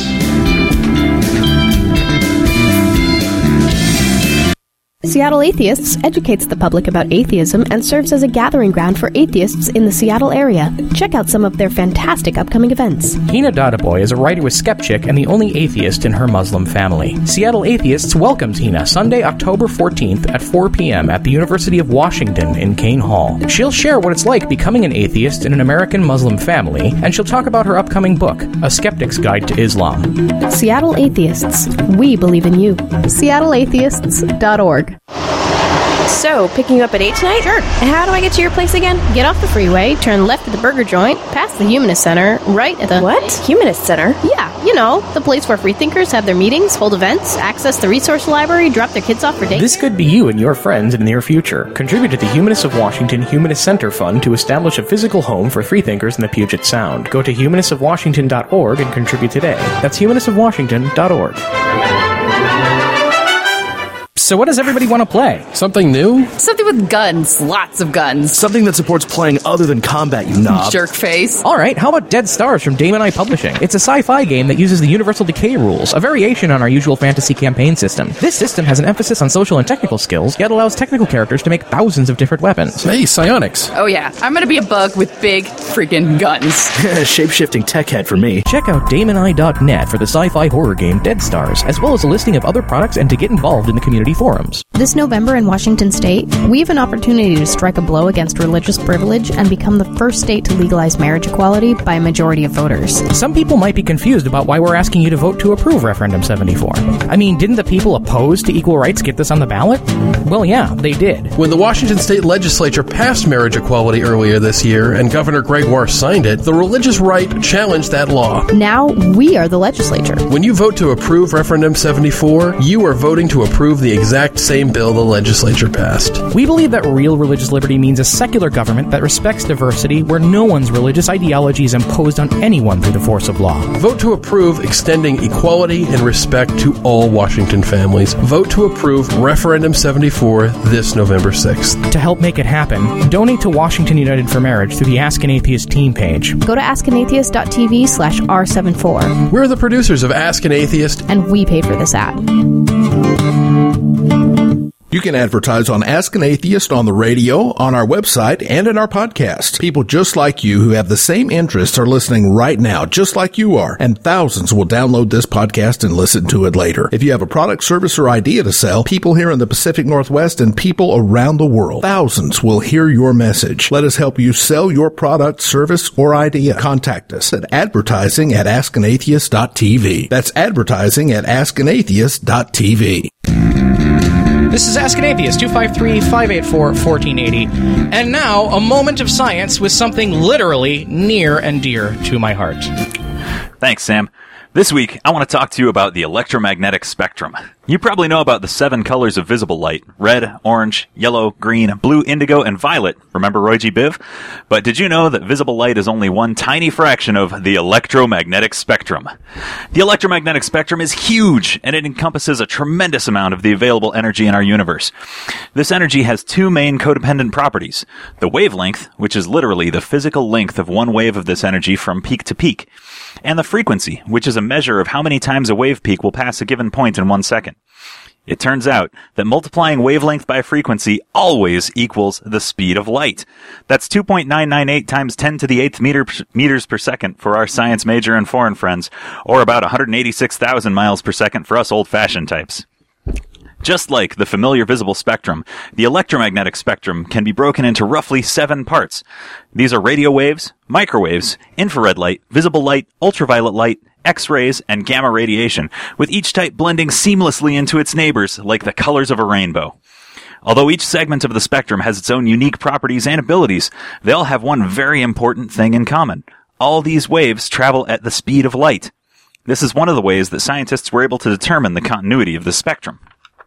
Seattle Atheists educates the public about atheism and serves as a gathering ground for atheists in the Seattle area. Check out some of their fantastic upcoming events. Hina Dadaboy is a writer with Skepchick and the only atheist in her Muslim family. Seattle Atheists welcomes Hina Sunday, October fourteenth at four p.m. at the University of Washington in Kane Hall. She'll share what it's like becoming an atheist in an American Muslim family, and she'll talk about her upcoming book, A Skeptic's Guide to Islam. Seattle Atheists. We believe in you. seattle atheists dot org. So, picking you up at eight tonight? Sure. How do I get to your place again? Get off the freeway, turn left at the burger joint, past the Humanist Center, right at the... What? Humanist Center? Yeah, you know, the place where freethinkers have their meetings, hold events, access the resource library, drop their kids off for daycare. This could be you and your friends in the near future. Contribute to the Humanists of Washington Humanist Center Fund to establish a physical home for freethinkers in the Puget Sound. Go to humanists of washington dot org and contribute today. That's humanists of washington dot org. So what does everybody want to play? Something new? Something with guns. Lots of guns. Something that supports playing other than combat, you knob. Jerk face. All right, how about Dead Stars from Damon I Publishing? It's a sci-fi game that uses the Universal Decay rules, a variation on our usual fantasy campaign system. This system has an emphasis on social and technical skills, yet allows technical characters to make thousands of different weapons. Hey, psionics. Oh yeah, I'm gonna be a bug with big freaking guns. Shape-shifting tech head for me. Check out damon i dot net for the sci-fi horror game Dead Stars, as well as a listing of other products and to get involved in the community forums. This November in Washington State, we have an opportunity to strike a blow against religious privilege and become the first state to legalize marriage equality by a majority of voters. Some people might be confused about why we're asking you to vote to approve Referendum seventy-four. I mean, didn't the people opposed to equal rights get this on the ballot? Well, yeah, they did. When the Washington State Legislature passed marriage equality earlier this year and Governor Gregoire signed it, the religious right challenged that law. Now we are the legislature. When you vote to approve Referendum seventy-four, you are voting to approve the exact same bill the legislature passed. We believe that real religious liberty means a secular government that respects diversity, where no one's religious ideology is imposed on anyone through the force of law. Vote to approve extending equality and respect to all Washington families. Vote to approve Referendum seventy-four this November sixth. To help make it happen, donate to Washington United for Marriage through the Ask an Atheist team page. Go to ask an atheist dot t v slash r seventy-four. We're the producers of Ask an Atheist, and we paid for this ad. You can advertise on Ask an Atheist on the radio, on our website, and in our podcast. People just like you who have the same interests are listening right now, just like you are, and thousands will download this podcast and listen to it later. If you have a product, service, or idea to sell, people here in the Pacific Northwest and people around the world, thousands will hear your message. Let us help you sell your product, service, or idea. Contact us at advertising at ask an atheist dot t v. That's advertising at ask an atheist dot t v. This is Ask an Atheist, two five three, five eight four, one four eight zero. And now, a moment of science with something literally near and dear to my heart. Thanks, Sam. This week, I want to talk to you about the electromagnetic spectrum. You probably know about the seven colors of visible light: red, orange, yellow, green, blue, indigo, and violet. Remember Roy G. Biv? But did you know that visible light is only one tiny fraction of the electromagnetic spectrum? The electromagnetic spectrum is huge, and it encompasses a tremendous amount of the available energy in our universe. This energy has two main codependent properties: the wavelength, which is literally the physical length of one wave of this energy from peak to peak, and the frequency, which is a measure of how many times a wave peak will pass a given point in one second. It turns out that multiplying wavelength by frequency always equals the speed of light. That's two point nine nine eight times ten to the eighth meter, meters per second for our science major and foreign friends, or about one hundred eighty-six thousand miles per second for us old-fashioned types. Just like the familiar visible spectrum, the electromagnetic spectrum can be broken into roughly seven parts. These are radio waves, microwaves, infrared light, visible light, ultraviolet light, X-rays, and gamma radiation, with each type blending seamlessly into its neighbors like the colors of a rainbow. Although each segment of the spectrum has its own unique properties and abilities, they all have one very important thing in common. All these waves travel at the speed of light. This is one of the ways that scientists were able to determine the continuity of the spectrum.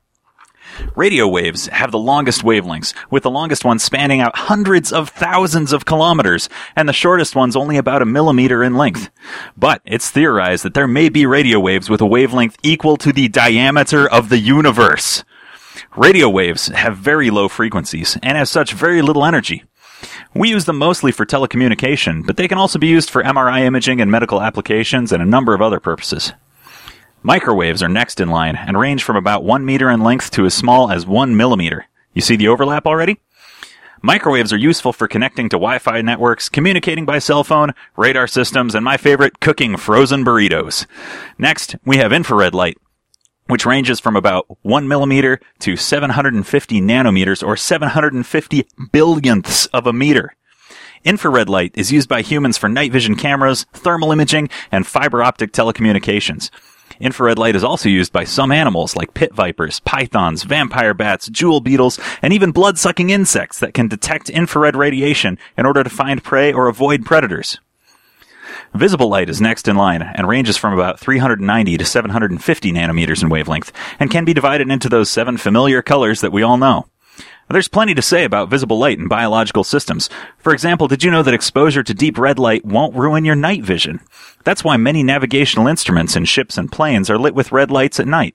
Radio waves have the longest wavelengths, with the longest ones spanning out hundreds of thousands of kilometers, and the shortest ones only about a millimeter in length. But it's theorized that there may be radio waves with a wavelength equal to the diameter of the universe. Radio waves have very low frequencies, and as such very little energy. We use them mostly for telecommunication, but they can also be used for M R I imaging and medical applications and a number of other purposes. Microwaves are next in line and range from about one meter in length to as small as one millimeter. You see the overlap already? Microwaves are useful for connecting to Wi-Fi networks, communicating by cell phone, radar systems, and my favorite, cooking frozen burritos. Next, we have infrared light, which ranges from about one millimeter to seven hundred fifty nanometers, or seven hundred fifty billionths of a meter. Infrared light is used by humans for night vision cameras, thermal imaging, and fiber optic telecommunications. Infrared light is also used by some animals like pit vipers, pythons, vampire bats, jewel beetles, and even blood-sucking insects that can detect infrared radiation in order to find prey or avoid predators. Visible light is next in line and ranges from about three hundred ninety to seven hundred fifty nanometers in wavelength and can be divided into those seven familiar colors that we all know. There's plenty to say about visible light in biological systems. For example, did you know that exposure to deep red light won't ruin your night vision? That's why many navigational instruments in ships and planes are lit with red lights at night.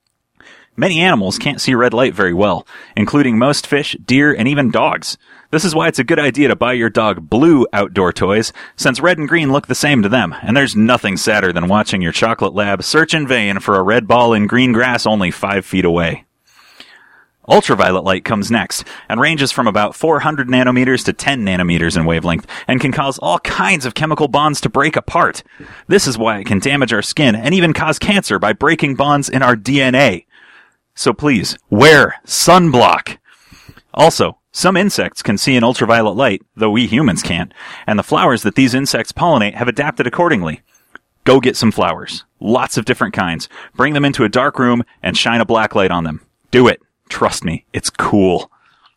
Many animals can't see red light very well, including most fish, deer, and even dogs. This is why it's a good idea to buy your dog blue outdoor toys, since red and green look the same to them, and there's nothing sadder than watching your chocolate lab search in vain for a red ball in green grass only five feet away. Ultraviolet light comes next, and ranges from about four hundred nanometers to ten nanometers in wavelength, and can cause all kinds of chemical bonds to break apart. This is why it can damage our skin, and even cause cancer by breaking bonds in our D N A. So please, wear sunblock! Also, some insects can see in ultraviolet light, though we humans can't, and the flowers that these insects pollinate have adapted accordingly. Go get some flowers. Lots of different kinds. Bring them into a dark room, and shine a black light on them. Do it. Trust me, it's cool.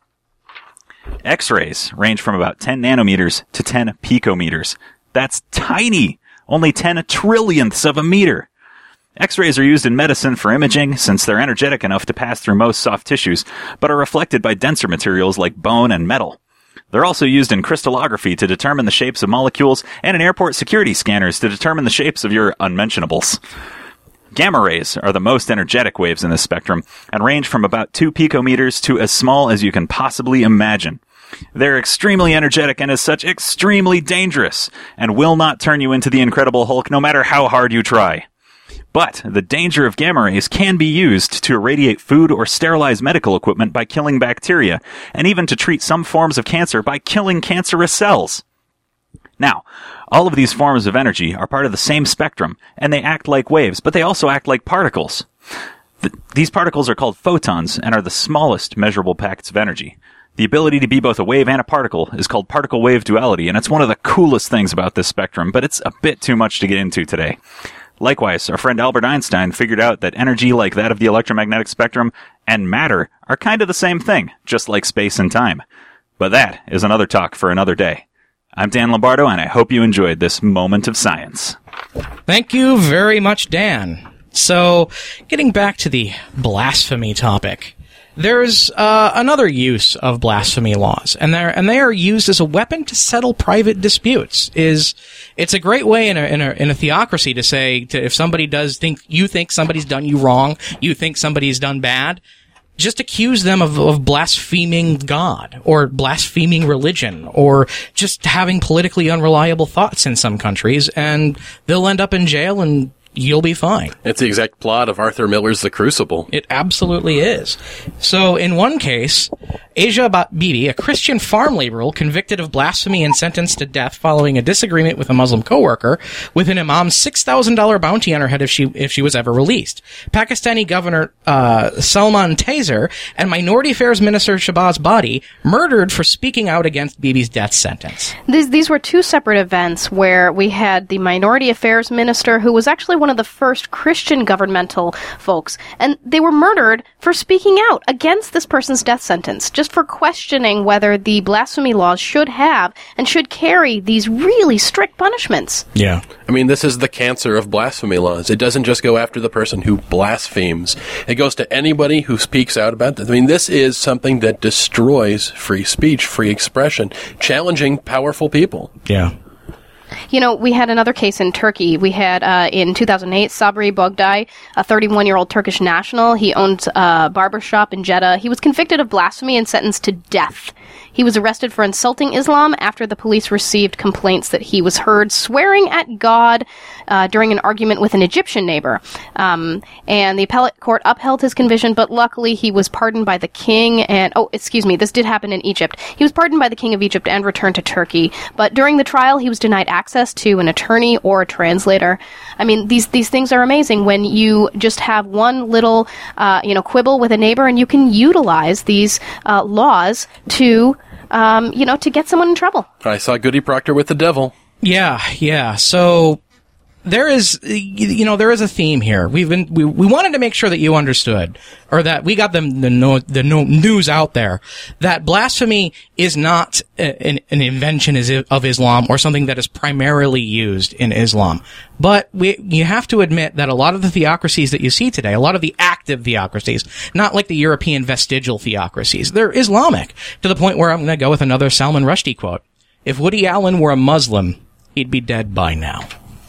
X-rays range from about ten nanometers to ten picometers. That's tiny! Only ten trillionths of a meter! X-rays are used in medicine for imaging since they're energetic enough to pass through most soft tissues, but are reflected by denser materials like bone and metal. They're also used in crystallography to determine the shapes of molecules and in airport security scanners to determine the shapes of your unmentionables. Gamma rays are the most energetic waves in this spectrum and range from about two picometers to as small as you can possibly imagine. They're extremely energetic and as such extremely dangerous and will not turn you into the Incredible Hulk no matter how hard you try. But the danger of gamma rays can be used to irradiate food or sterilize medical equipment by killing bacteria, and even to treat some forms of cancer by killing cancerous cells. Now, all of these forms of energy are part of the same spectrum, and they act like waves, but they also act like particles. Th- these particles are called photons and are the smallest measurable packets of energy. The ability to be both a wave and a particle is called particle-wave duality, and it's one of the coolest things about this spectrum, but it's a bit too much to get into today. Likewise, our friend Albert Einstein figured out that energy like that of the electromagnetic spectrum and matter are kind of the same thing, just like space and time. But that is another talk for another day. I'm Dan Lombardo, and I hope you enjoyed this moment of science. Thank you very much, Dan. So, getting back to the blasphemy topic, there's uh, another use of blasphemy laws, and they're and they are used as a weapon to settle private disputes. Is it's a great way in a in a, in a theocracy to say to, if somebody does think you think somebody's done you wrong, you think somebody's done bad, just accuse them of, of blaspheming God or blaspheming religion or just having politically unreliable thoughts in some countries, and they'll end up in jail and you'll be fine. It's the exact plot of Arthur Miller's The Crucible. It absolutely is. So, in one case, Asia Bibi, a Christian farm laborer convicted of blasphemy and sentenced to death following a disagreement with a Muslim coworker, with an imam's six thousand dollars bounty on her head if she if she was ever released. Pakistani Governor uh, Salman Taseer and Minority Affairs Minister Shahbaz Badi murdered for speaking out against Bibi's death sentence. These, these were two separate events where we had the Minority Affairs Minister, who was actually one of the first Christian governmental folks, and they were murdered for speaking out against this person's death sentence, just for questioning whether the blasphemy laws should have and should carry these really strict punishments. Yeah. I mean, this is the cancer of blasphemy laws. It doesn't just go after the person who blasphemes. It goes to anybody who speaks out about this. I mean, this is something that destroys free speech, free expression, challenging powerful people. Yeah. You know, we had another case in Turkey. We had, uh, in two thousand eight, Sabri Bogday, a thirty-one-year-old Turkish national. He owned a barber shop in Jeddah. He was convicted of blasphemy and sentenced to death. He was arrested for insulting Islam after the police received complaints that he was heard swearing at God uh, during an argument with an Egyptian neighbor. Um, and the appellate court upheld his conviction, but luckily he was pardoned by the king and, oh, excuse me, this did happen in Egypt. He was pardoned by the king of Egypt and returned to Turkey. But during the trial, he was denied access to an attorney or a translator. I mean, these these things are amazing when you just have one little, uh, you know, quibble with a neighbor, and you can utilize these uh, laws to Um, you know, to get someone in trouble. I saw Goody Proctor with the devil. Yeah, yeah. So there is, you know, there is a theme here. We've been, we, we wanted to make sure that you understood, or that we got them the no, the no news out there, that blasphemy is not a, an, an invention of Islam or something that is primarily used in Islam. But we, you have to admit that a lot of the theocracies that you see today, a lot of the active theocracies, not like the European vestigial theocracies, they're Islamic, to the point where I'm going to go with another Salman Rushdie quote. If Woody Allen were a Muslim, he'd be dead by now.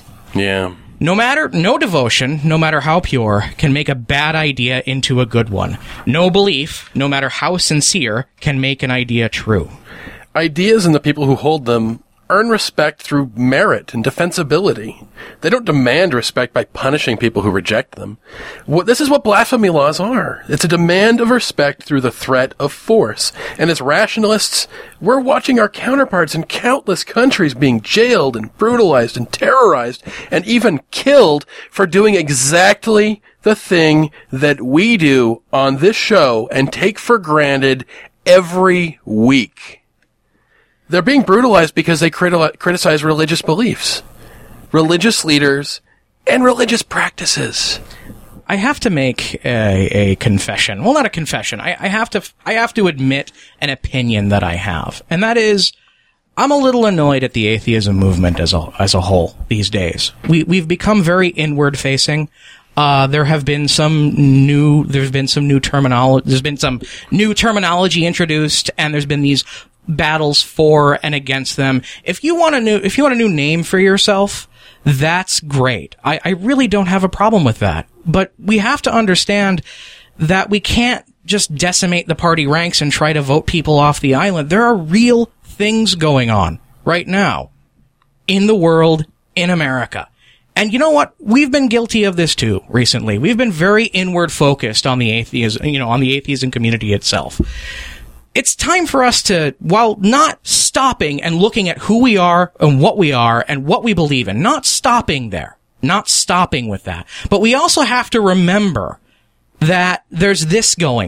Yeah. No matter, no devotion, no matter how pure, can make a bad idea into a good one. No belief, no matter how sincere, can make an idea true. Ideas and the people who hold them earn respect through merit and defensibility. They don't demand respect by punishing people who reject them. What, this is what blasphemy laws are. It's a demand of respect through the threat of force. And as rationalists, we're watching our counterparts in countless countries being jailed and brutalized and terrorized and even killed for doing exactly the thing that we do on this show and take for granted every week. They're being brutalized because they criti- criticize religious beliefs, religious leaders, and religious practices. I have to make a, a confession. Well, not a confession. I, I have to. I have to admit an opinion that I have, and that is, I'm a little annoyed at the atheism movement as a as a whole these days. We we've become very inward facing. Uh, there have been some new. There's been some new terminology. There's been some new terminology introduced, and there's been these battles for and against them. If you want a new, if you want a new name for yourself, that's great. I, I really don't have a problem with that. But we have to understand that we can't just decimate the party ranks and try to vote people off the island. There are real things going on right now in the world, in America. And you know what? We've been guilty of this too recently. We've been very inward focused on the atheism, you know, on the atheism community itself. It's time for us to, while not stopping and looking at who we are and what we are and what we believe in, not stopping there, not stopping with that, but we also have to remember that there's this going on.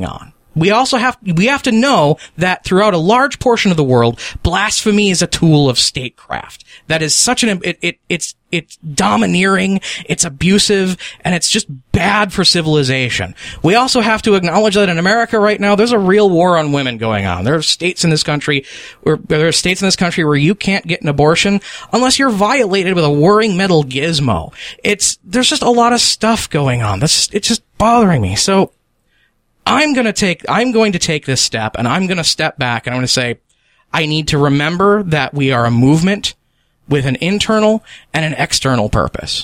We also have we have to know that throughout a large portion of the world, blasphemy is a tool of statecraft. That is such an it, it it's it's domineering, it's abusive, and it's just bad for civilization. We also have to acknowledge that in America right now, there's a real war on women going on. There are states in this country where there are states in this country where you can't get an abortion unless you're violated with a whirring metal gizmo. It's there's just a lot of stuff going on. That's it's just bothering me. So I'm going to take, I'm going to take this step, and I'm going to step back, and I'm going to say, I need to remember that we are a movement with an internal and an external purpose.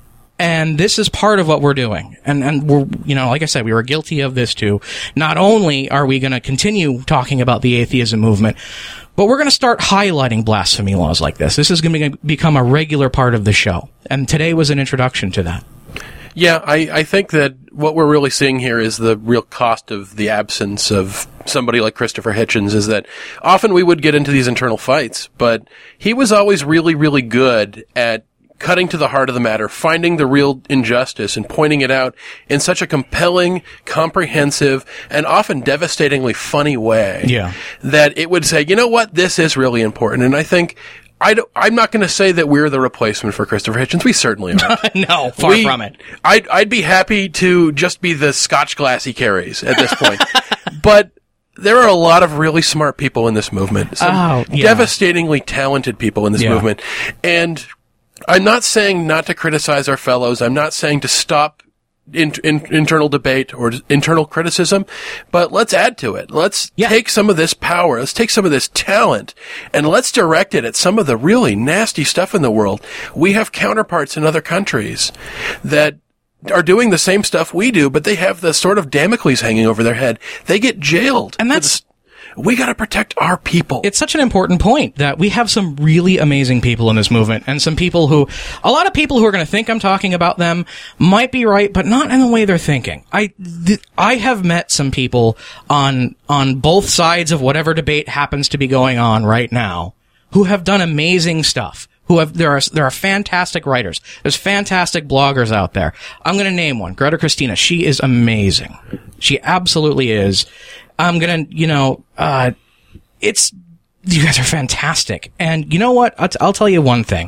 And this is part of what we're doing. And, and we're, you know, like I said, we were guilty of this too. Not only are we going to continue talking about the atheism movement, but we're going to start highlighting blasphemy laws like this. This is going to become a regular part of the show. And today was an introduction to that. Yeah, I, I think that what we're really seeing here is the real cost of the absence of somebody like Christopher Hitchens, is that often we would get into these internal fights, but he was always really, really good at cutting to the heart of the matter, finding the real injustice and pointing it out in such a compelling, comprehensive, and often devastatingly funny way. Yeah. That it would say, you know what, this is really important. And I think I don't, I'm not going to say that we're the replacement for Christopher Hitchens. We certainly aren't. No, far we, from it. I'd, I'd be happy to just be the Scotch glass he carries at this point. But there are a lot of really smart people in this movement. Some oh, yeah. devastatingly talented people in this yeah. movement. And I'm not saying not to criticize our fellows. I'm not saying to stop In, in, internal debate or internal criticism, but let's add to it. Let's yeah. take some of this power, let's take some of this talent, and let's direct it at some of the really nasty stuff in the world. We have counterparts in other countries that are doing the same stuff we do, but they have the sort of Damocles hanging over their head. They get jailed. And that's... We gotta protect our people. It's such an important point that we have some really amazing people in this movement, and some people who, a lot of people who are going to think I'm talking about them might be right, but not in the way they're thinking. I, th- I have met some people on, on both sides of whatever debate happens to be going on right now who have done amazing stuff. Who have, there are, there are fantastic writers. There's fantastic bloggers out there. I'm going to name one. Greta Christina. She is amazing. She absolutely is. I'm gonna, you know, uh, it's, you guys are fantastic. And you know what? I'll, t- I'll tell you one thing.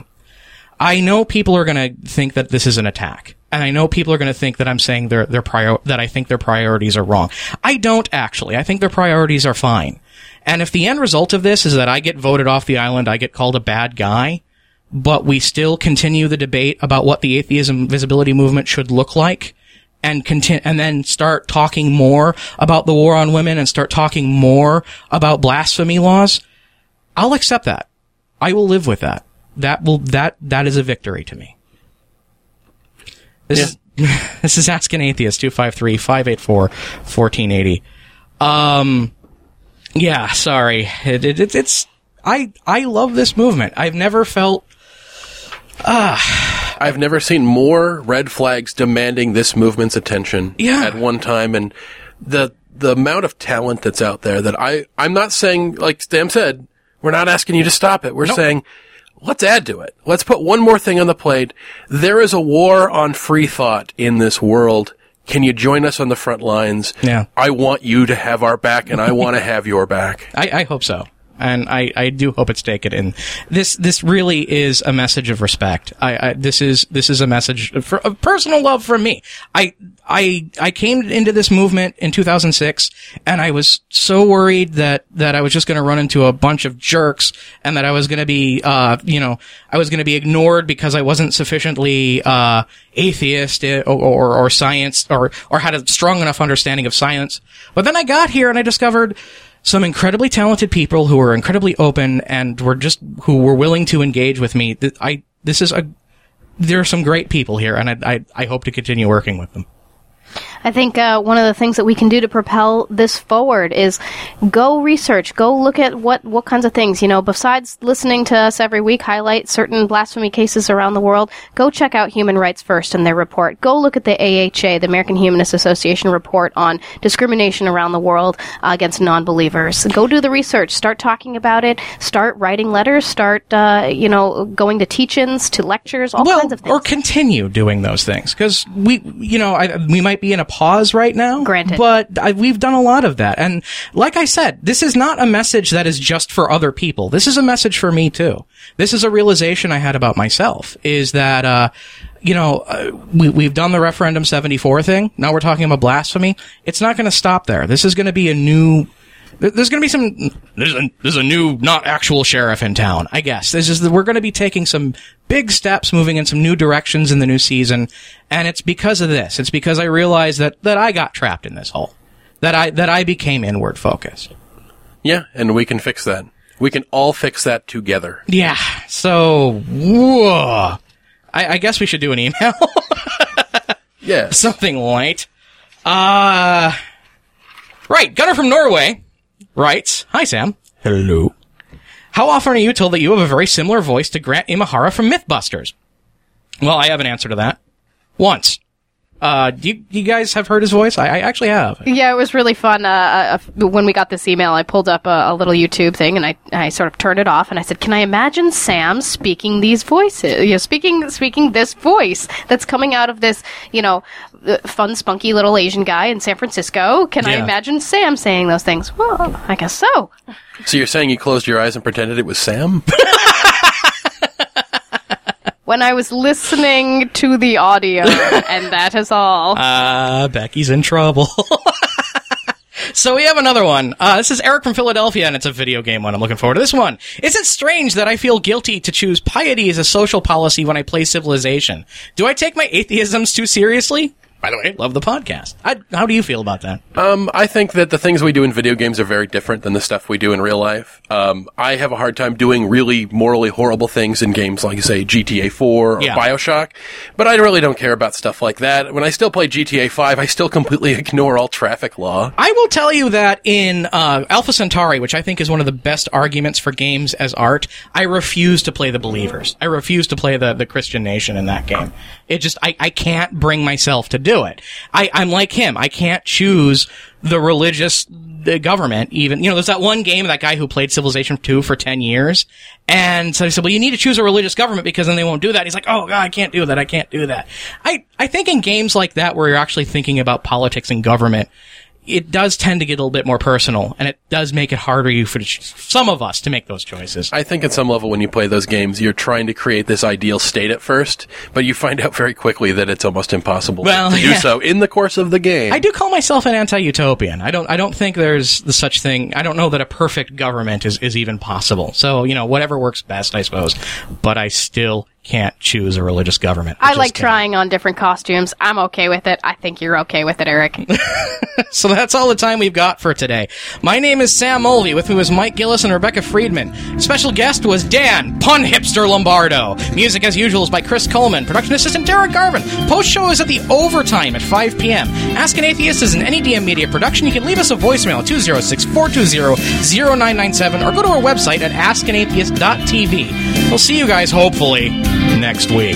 I know people are gonna think that this is an attack. And I know people are gonna think that I'm saying their, their prior, that I think their priorities are wrong. I don't actually. I think their priorities are fine. And if the end result of this is that I get voted off the island, I get called a bad guy, but we still continue the debate about what the atheism visibility movement should look like, and continue, and then start talking more about the war on women and start talking more about blasphemy laws, I'll accept that. I will live with that. That will, that, that is a victory to me. This yeah. is, this is Ask an Atheist, two five three, five eight four, one four eight zero. Um, yeah, sorry. It, it, it, it's, I, I love this movement. I've never felt, ah, I've never seen more red flags demanding this movement's attention yeah. at one time, and the the amount of talent that's out there that I, I'm not saying, like Stam said, we're not asking you to stop it. We're nope. saying, let's add to it. Let's put one more thing on the plate. There is a war on free thought in this world. Can you join us on the front lines? Yeah. I want you to have our back, and I want to have your back. I, I hope so. And I, I do hope it's taken in. This, this really is a message of respect. I, I this is, this is a message for, of personal love from me. I, I, I came into this movement in two thousand six, and I was so worried that, that I was just gonna run into a bunch of jerks, and that I was gonna be, uh, you know, I was gonna be ignored because I wasn't sufficiently, uh, atheist or, or, or science, or, or had a strong enough understanding of science. But then I got here and I discovered some incredibly talented people who were incredibly open and were just, who were willing to engage with me. I, this is a, there are some great people here, and I, I, I hope to continue working with them. I think uh, one of the things that we can do to propel this forward is go research, go look at what, what kinds of things, you know, besides listening to us every week highlight certain blasphemy cases around the world, go check out Human Rights First and their report. Go look at the A H A, the American Humanist Association report on discrimination around the world uh, against non-believers. Go do the research, start talking about it, start writing letters, start, uh, you know, going to teach-ins, to lectures, all well, kinds of things. Or continue doing those things, because we, you know, I, we might be in a pause right now. Granted. But I, we've done a lot of that. And like I said, this is not a message that is just for other people. This is a message for me, too. This is a realization I had about myself, is that, uh, you know, uh, we, we've done the referendum seventy-four thing. Now we're talking about blasphemy. It's not going to stop there. This is going to be a new... There's going to be some, there's a, there's a new, not actual sheriff in town, I guess. This is, we're going to be taking some big steps, moving in some new directions in the new season. And it's because of this. It's because I realized that, that I got trapped in this hole. That I, that I became inward focused. Yeah, and we can fix that. We can all fix that together. Yeah. So, whoa. I, I guess we should do an email. Yeah. Something light. Uh, right. Gunnar from Norway writes, Hi, Sam. Hello. How often are you told that you have a very similar voice to Grant Imahara from Mythbusters? Well, I have an answer to that. Once. Uh, do you, you guys have heard his voice? I, I actually have. Yeah, it was really fun. Uh, uh, when we got this email, I pulled up a, a little YouTube thing and I, I sort of turned it off and I said, can I imagine Sam speaking these voices? You know, speaking, speaking this voice that's coming out of this, you know, uh, fun, spunky little Asian guy in San Francisco. Can I Yeah. imagine Sam saying those things? Well, I guess so. So you're saying you closed your eyes and pretended it was Sam? When I was listening to the audio, and that is all. Uh, Becky's in trouble. So we have another one. Uh, this is Eric from Philadelphia, and it's a video game one. I'm looking forward to this one. Is it strange that I feel guilty to choose piety as a social policy when I play Civilization? Do I take my atheisms too seriously? By the way, love the podcast. I, how do you feel about that? Um, I think that the things we do in video games are very different than the stuff we do in real life. Um, I have a hard time doing really morally horrible things in games like, say, G T A four or Yeah. Bioshock, but I really don't care about stuff like that. When I still play G T A five, I still completely ignore all traffic law. I will tell you that in uh, Alpha Centauri, which I think is one of the best arguments for games as art, I refuse to play the Believers. I refuse to play the, the Christian nation in that game. It just, I, I can't bring myself to do it. I, I'm like him. I can't choose the religious the government even. You know, there's that one game, that guy who played Civilization two for ten years. And so I said, well, you need to choose a religious government because then they won't do that. He's like, oh, God, I can't do that. I can't do that. I, I think in games like that where you're actually thinking about politics and government, it does tend to get a little bit more personal, and it does make it harder for some of us to make those choices. I think at some level when you play those games, you're trying to create this ideal state at first, but you find out very quickly that it's almost impossible Well, to do yeah. so in the course of the game. I do call myself an anti-utopian. I don't, I don't think there's the such thing. I don't know that a perfect government is, is even possible. So, you know, whatever works best, I suppose. But I still can't choose a religious government. I just like can't. trying on different costumes. I'm okay with it. I think you're okay with it, Eric. So that's all the time we've got for today. My name is Sam Mulvey. With me was Mike Gillis and Rebecca Friedman. Special guest was Dan, Pun Hipster Lombardo. Music, as usual, is by Chris Coleman. Production assistant, Tara Garvin. Post-show is at the overtime at five p.m. Ask an Atheist is an N E D M media production. You can leave us a voicemail at two oh six, four two zero, zero nine nine seven or go to our website at ask an atheist dot t v. We'll see you guys, hopefully, next week.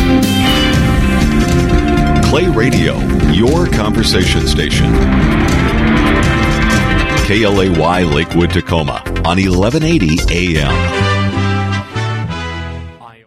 Clay Radio, your conversation station. K L A Y Lakewood, Tacoma on eleven eighty A M.